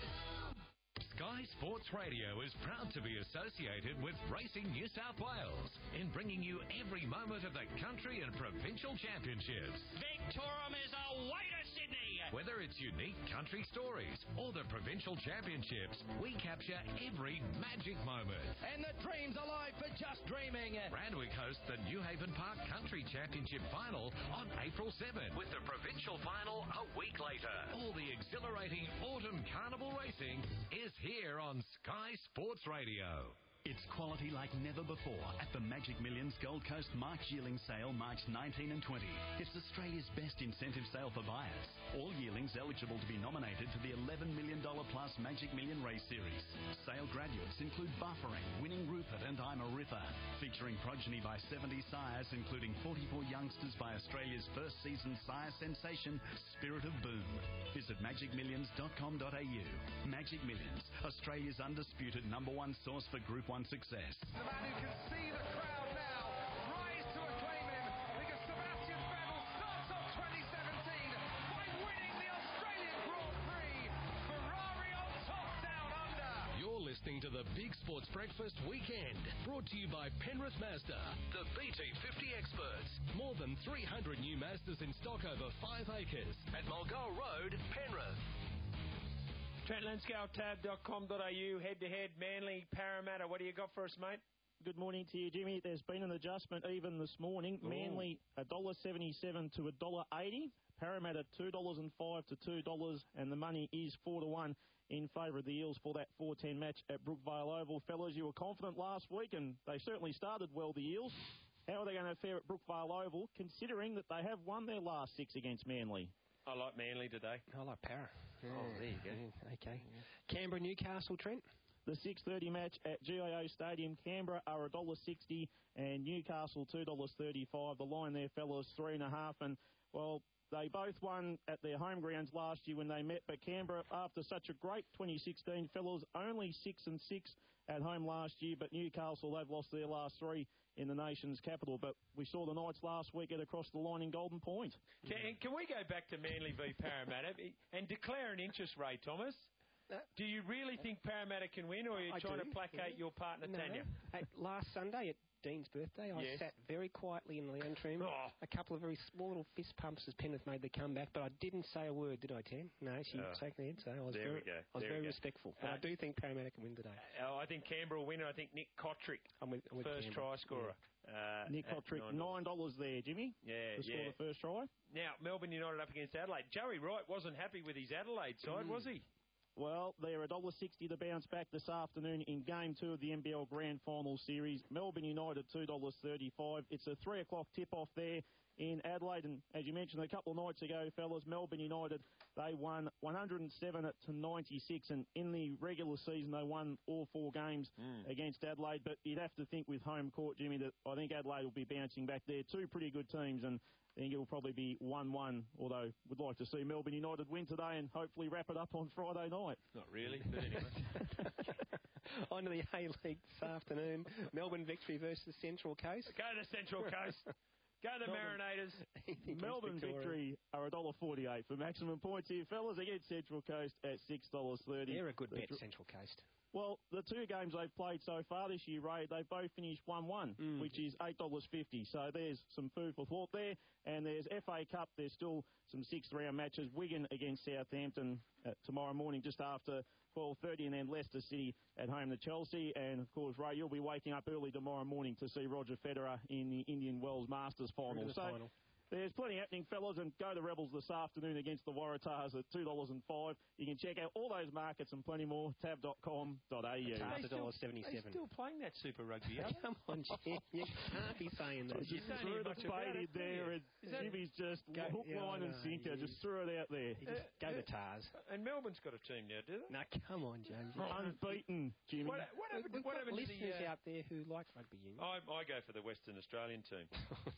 [SPEAKER 22] Sky Sports Radio is proud to be associated with Racing New South Wales in bringing you every moment of the country and provincial championships.
[SPEAKER 3] Victorum is away to Sydney.
[SPEAKER 22] Whether it's unique country stories or the provincial championships, we capture every magic moment.
[SPEAKER 3] And the dream's alive for just dreaming.
[SPEAKER 22] Randwick hosts the New Haven Park Country Championship Final on April seventh, with the provincial final a week later. All the exhilarating autumn carnival racing is here on Sky Sports Radio.
[SPEAKER 12] It's quality like never before at the Magic Millions Gold Coast March Yearling Sale March nineteen and twenty. It's Australia's best incentive sale for buyers. All yearlings eligible to be nominated for the eleven million dollars plus Magic Million Race Series. Sale graduates include Buffering, Winning Rupert and I'm a Ripper. Featuring progeny by seventy sires, including forty-four youngsters by Australia's first season sire sensation, Spirit of Boom. Visit magic millions dot com dot a u. Magic Millions, Australia's undisputed number one source for Group one success.
[SPEAKER 3] The man who can see the crowd now rise to acclaim him, because Sebastian Vettel starts off twenty seventeen by winning the Australian Grand Prix. Ferrari on top down under.
[SPEAKER 16] You're listening to the Big Sports Breakfast Weekend, brought to you by Penrith Mazda, the B T fifty experts. More than three hundred new Mazdas in stock over five acres at Mulgoa Road, Penrith.
[SPEAKER 1] Trent Lenskow, tab dot com dot a u, head-to-head, Manly, Parramatta. What do you got for us, mate?
[SPEAKER 23] Good morning to you, Jimmy. There's been an adjustment even this morning. Ooh. Manly, one dollar seventy-seven to one dollar eighty. Parramatta, two dollars and five to two dollars. And the money is four to one in favour of the Eels for that four ten match at Brookvale Oval. Fellas, you were confident last week, and they certainly started well, the Eels. How are they going to fare at Brookvale Oval, considering that they have won their last six against Manly?
[SPEAKER 1] I like Manly today.
[SPEAKER 14] I like Para.
[SPEAKER 1] Yeah. Oh, there you go.
[SPEAKER 14] Yeah, okay. Yeah. Canberra, Newcastle, Trent?
[SPEAKER 23] The six thirty match at G I O Stadium. Canberra are one dollar sixty and Newcastle two dollars thirty-five. The line there, fellas, three and a half. And, well, they both won at their home grounds last year when they met. But Canberra, after such a great twenty sixteen, fellas, only six and six at home last year. But Newcastle, they've lost their last three in the nation's capital. But we saw the Knights last week get across the line in Golden Point.
[SPEAKER 1] Can, can we go back to Manly v Parramatta and declare an interest, Ray Thomas? Do you really think Parramatta can win, or are you
[SPEAKER 14] I
[SPEAKER 1] trying
[SPEAKER 14] do,
[SPEAKER 1] to placate
[SPEAKER 14] yeah.
[SPEAKER 1] your partner,
[SPEAKER 14] No.
[SPEAKER 1] Tanya?
[SPEAKER 14] Hey, last Sunday at Dean's birthday, I
[SPEAKER 1] Yes.
[SPEAKER 14] sat very quietly in the lounge room.
[SPEAKER 1] Oh.
[SPEAKER 14] A couple of very small little fist pumps as Penrith made the comeback, but I didn't say a word, did I, Tam? No, she
[SPEAKER 1] Oh.
[SPEAKER 14] shaking her head, so I was
[SPEAKER 1] There
[SPEAKER 14] very,
[SPEAKER 1] we go.
[SPEAKER 14] I was
[SPEAKER 1] There
[SPEAKER 14] very
[SPEAKER 1] we go.
[SPEAKER 14] respectful. But
[SPEAKER 1] Uh,
[SPEAKER 14] I do think Parramatta can win today.
[SPEAKER 1] Oh, I think Canberra will win. I think Nick Kotrick,
[SPEAKER 14] I'm with, I'm with
[SPEAKER 1] first
[SPEAKER 14] Canberra.
[SPEAKER 1] try scorer. Uh,
[SPEAKER 23] Nick
[SPEAKER 1] at
[SPEAKER 23] Kotrick,
[SPEAKER 1] nine dollars.
[SPEAKER 23] nine dollars there, Jimmy.
[SPEAKER 1] Yeah,
[SPEAKER 23] to score
[SPEAKER 1] yeah.
[SPEAKER 23] the first try.
[SPEAKER 1] Now, Melbourne United up against Adelaide. Joey Wright wasn't happy with his Adelaide side,
[SPEAKER 23] Mm.
[SPEAKER 1] was he?
[SPEAKER 23] Well, they're one dollar sixty to bounce back this afternoon in Game two of the N B L Grand Final Series. Melbourne United, two dollars thirty-five. It's a three o'clock tip-off there in Adelaide. And as you mentioned a couple of nights ago, fellas, Melbourne United, they won one hundred seven to ninety-six. And in the regular season, they won all four games
[SPEAKER 1] Mm.
[SPEAKER 23] against Adelaide. But you'd have to think with home court, Jimmy, that I think Adelaide will be bouncing back there. Two pretty good teams, and I think it will probably be one one, although we'd like to see Melbourne United win today and hopefully wrap it up on Friday night.
[SPEAKER 1] Not really, but anyway.
[SPEAKER 14] On to the A-League this afternoon. Melbourne victory versus Central Coast.
[SPEAKER 1] Go to Central Coast. Go the
[SPEAKER 23] Melbourne-
[SPEAKER 1] Marinators.
[SPEAKER 23] Melbourne
[SPEAKER 14] Victoria.
[SPEAKER 23] victory are one dollar forty-eight for maximum points here, fellas, against Central Coast at six dollars thirty.
[SPEAKER 14] They're a good bet,
[SPEAKER 23] The-
[SPEAKER 14] Central Coast.
[SPEAKER 23] Well, the two games they've played so far this year, Ray, they've both finished one one,
[SPEAKER 14] Mm.
[SPEAKER 23] which is eight dollars fifty. So there's some food for thought there. And there's F A Cup. There's still some sixth-round matches. Wigan against Southampton uh, tomorrow morning just after twelve thirty, and then Leicester City at home to Chelsea. And, of course, Ray, you'll be waking up early tomorrow morning to see Roger Federer in the Indian Wells Masters
[SPEAKER 14] Through
[SPEAKER 23] final.
[SPEAKER 14] to the
[SPEAKER 23] So
[SPEAKER 14] final.
[SPEAKER 23] there's plenty happening, fellas, and go the Rebels this afternoon against the Waratahs at two dollars five. You can check out all those markets and plenty more, tab dot com dot a u.
[SPEAKER 14] Tab.
[SPEAKER 1] They
[SPEAKER 14] one dollar
[SPEAKER 1] still-
[SPEAKER 14] seventy-seven.
[SPEAKER 1] They still playing that Super Rugby, are they?
[SPEAKER 14] Come on, Jim. You can't be saying that.
[SPEAKER 23] You
[SPEAKER 1] You don't
[SPEAKER 23] threw
[SPEAKER 1] hear
[SPEAKER 23] the
[SPEAKER 1] much about
[SPEAKER 23] bait in
[SPEAKER 1] it, do
[SPEAKER 23] there,
[SPEAKER 1] you?
[SPEAKER 23] and
[SPEAKER 1] Is that-
[SPEAKER 23] Jimmy's just
[SPEAKER 14] Go-
[SPEAKER 23] hook,
[SPEAKER 14] yeah,
[SPEAKER 23] line,
[SPEAKER 14] I
[SPEAKER 23] and
[SPEAKER 14] know,
[SPEAKER 23] sinker.
[SPEAKER 14] you-
[SPEAKER 23] Just threw it out there.
[SPEAKER 14] You just go the Tars.
[SPEAKER 1] And Melbourne's got a team now, do they?
[SPEAKER 14] No, come on, James.
[SPEAKER 23] Unbeaten, Jimmy.
[SPEAKER 1] What, what happened,
[SPEAKER 14] We've
[SPEAKER 1] what
[SPEAKER 14] got
[SPEAKER 1] happened to the...
[SPEAKER 14] listeners
[SPEAKER 1] Uh,
[SPEAKER 14] out there who like rugby union.
[SPEAKER 1] I, I go for the Western Australian team.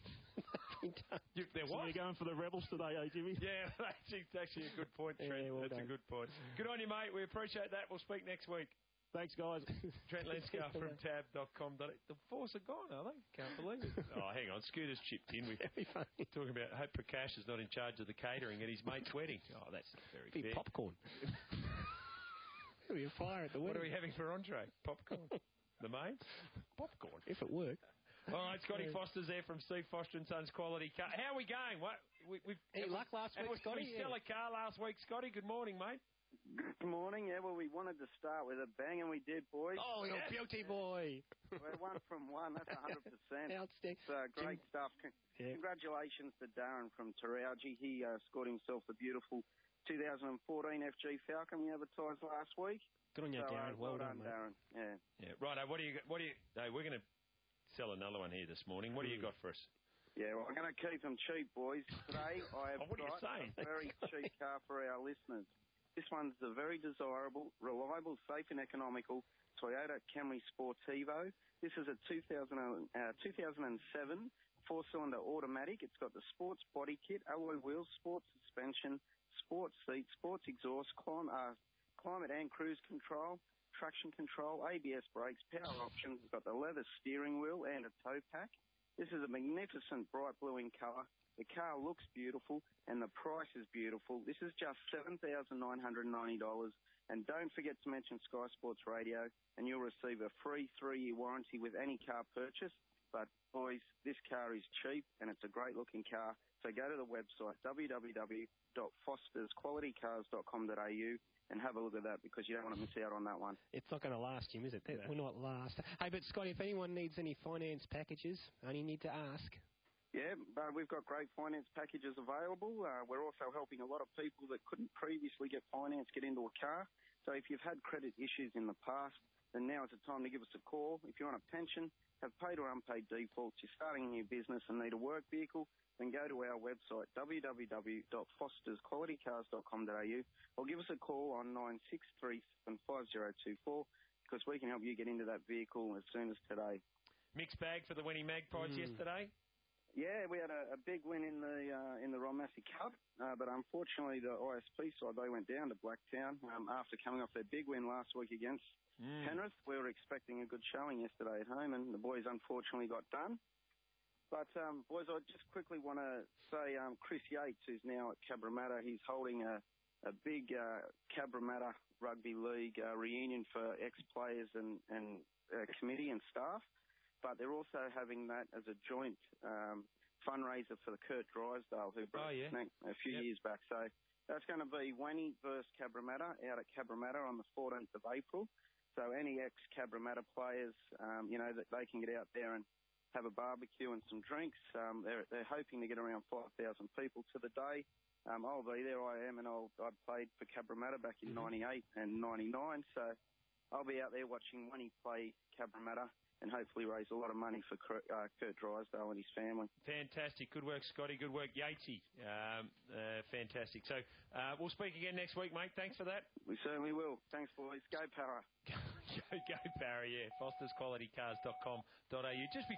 [SPEAKER 1] You, there
[SPEAKER 23] So
[SPEAKER 1] was?
[SPEAKER 23] you're going for the Rebels today, eh, Jimmy?
[SPEAKER 1] Yeah, that's actually a good point, Trent.
[SPEAKER 14] Yeah, well
[SPEAKER 1] that's
[SPEAKER 14] done.
[SPEAKER 1] a good point. Good on you, mate. We appreciate that. We'll speak next week.
[SPEAKER 23] Thanks, guys.
[SPEAKER 1] Trent Lenscar from tab dot com. The Force are gone, are they? Can't believe it. Oh, hang on. Scooter's chipped in. We're
[SPEAKER 14] Very funny.
[SPEAKER 1] talking about Hope Prakash is not in charge of the catering at his mate's wedding. Oh, that's not very
[SPEAKER 14] Be
[SPEAKER 1] fair.
[SPEAKER 14] popcorn. There'll be a fire at the
[SPEAKER 1] What are
[SPEAKER 14] wedding.
[SPEAKER 1] we having for entree? Popcorn. The main? Popcorn.
[SPEAKER 14] If it worked.
[SPEAKER 1] All right, Scotty
[SPEAKER 14] Yeah.
[SPEAKER 1] Foster's there from Steve Foster and Sons Quality Car. How are we going? What? We, we've,
[SPEAKER 14] Any
[SPEAKER 1] have we-
[SPEAKER 14] luck last
[SPEAKER 1] have
[SPEAKER 14] week,
[SPEAKER 1] we-
[SPEAKER 14] Scotty?
[SPEAKER 1] We sell
[SPEAKER 14] Yeah.
[SPEAKER 1] a car last week, Scotty. Good morning, mate.
[SPEAKER 2] Good morning. Yeah, well, we wanted to start with a bang, and we did, boys.
[SPEAKER 14] Oh, you're a beauty boy.
[SPEAKER 2] We're one from one. That's one hundred percent.
[SPEAKER 14] Outstanding.
[SPEAKER 2] It's uh, great
[SPEAKER 14] Jim-
[SPEAKER 2] stuff. Con-
[SPEAKER 14] Yeah.
[SPEAKER 2] Congratulations to Darren from Tarauji. He uh, scored himself the beautiful two thousand fourteen F G Falcon we advertised last week.
[SPEAKER 14] Good on you,
[SPEAKER 2] so,
[SPEAKER 14] Darren.
[SPEAKER 2] Uh,
[SPEAKER 14] Well,
[SPEAKER 2] well
[SPEAKER 14] done,
[SPEAKER 2] done,
[SPEAKER 14] mate.
[SPEAKER 2] Darren. Yeah.
[SPEAKER 1] Yeah, right. What do you? What do you? Hey, we're going to sell another one here this morning. What do you got for us?
[SPEAKER 2] Yeah, well, I'm going to keep them cheap, boys. Today I have
[SPEAKER 1] Oh, what are you
[SPEAKER 2] got
[SPEAKER 1] saying?
[SPEAKER 2] a very cheap car for our listeners. This one's a very desirable, reliable, safe and economical Toyota Camry Sportivo. This is a two thousand, uh, two thousand seven four-cylinder automatic. It's got the sports body kit, alloy wheels, sports suspension, sports seats, sports exhaust, clim- uh, climate and cruise control, traction control, A B S brakes, power options. It's got the leather steering wheel and a tow pack. This is a magnificent bright blue in colour. The car looks beautiful and the price is beautiful. This is just seven thousand nine hundred ninety dollars. And don't forget to mention Sky Sports Radio and you'll receive a free three-year warranty with any car purchase. But, boys, this car is cheap and it's a great-looking car. So go to the website, w w w dot fosters quality cars dot com dot a u, and have a look at that because you don't want to miss out on that one.
[SPEAKER 14] It's not going to last, Jim, is it? It will not last. Hey, but Scotty, if anyone needs any finance packages, only need to ask.
[SPEAKER 2] Yeah, but we've got great finance packages available. Uh, we're also helping a lot of people that couldn't previously get finance get into a car. So if you've had credit issues in the past, then now is the time to give us a call. If you're on a pension, have paid or unpaid defaults, you're starting a new business and need a work vehicle, then go to our website, w w w dot fosters quality cars dot com dot a u, or give us a call on nine six three seven five zero two four because we can help you get into that vehicle as soon as today.
[SPEAKER 1] Mixed bag for the winning Magpies
[SPEAKER 2] Mm.
[SPEAKER 1] yesterday.
[SPEAKER 2] Yeah, we had a, a big win in the uh, in the Ron Massey Cup, uh, but unfortunately the I S P side, they went down to Blacktown um, after coming off their big win last week against
[SPEAKER 1] Mm.
[SPEAKER 2] Penrith. We were expecting a good showing yesterday at home, and the boys unfortunately got done. But, um, boys, I just quickly want to say um, Chris Yates, who's now at Cabramatta, he's holding a, a big uh, Cabramatta rugby league uh, reunion for ex-players and, and uh, committee and staff, but they're also having that as a joint um, fundraiser for the Kurt Drysdale, who broke
[SPEAKER 1] Oh, yeah.
[SPEAKER 2] his neck a few
[SPEAKER 1] Yep.
[SPEAKER 2] years back. So that's going to be Wanny versus Cabramatta out at Cabramatta on the fourteenth of April. So any ex-Cabramatta players, um, you know, that they can get out there and have a barbecue and some drinks. Um, they're, they're hoping to get around five thousand people to the day. Um, I'll be there. I am, and I'll, I played for Cabramatta back in
[SPEAKER 1] Mm-hmm.
[SPEAKER 2] ninety-eight and ninety-nine. So I'll be out there watching Wanny play Cabramatta and hopefully raise a lot of money for Kurt, uh, Kurt Drysdale and his family.
[SPEAKER 1] Fantastic. Good work, Scotty. Good work, Yatesy. Um, uh, fantastic. So uh, we'll speak again next week, mate. Thanks for that.
[SPEAKER 2] We certainly will. Thanks, boys. Go Para.
[SPEAKER 1] go, go, Barry, yeah. Fosters Quality Cars dot com dot a u. Just before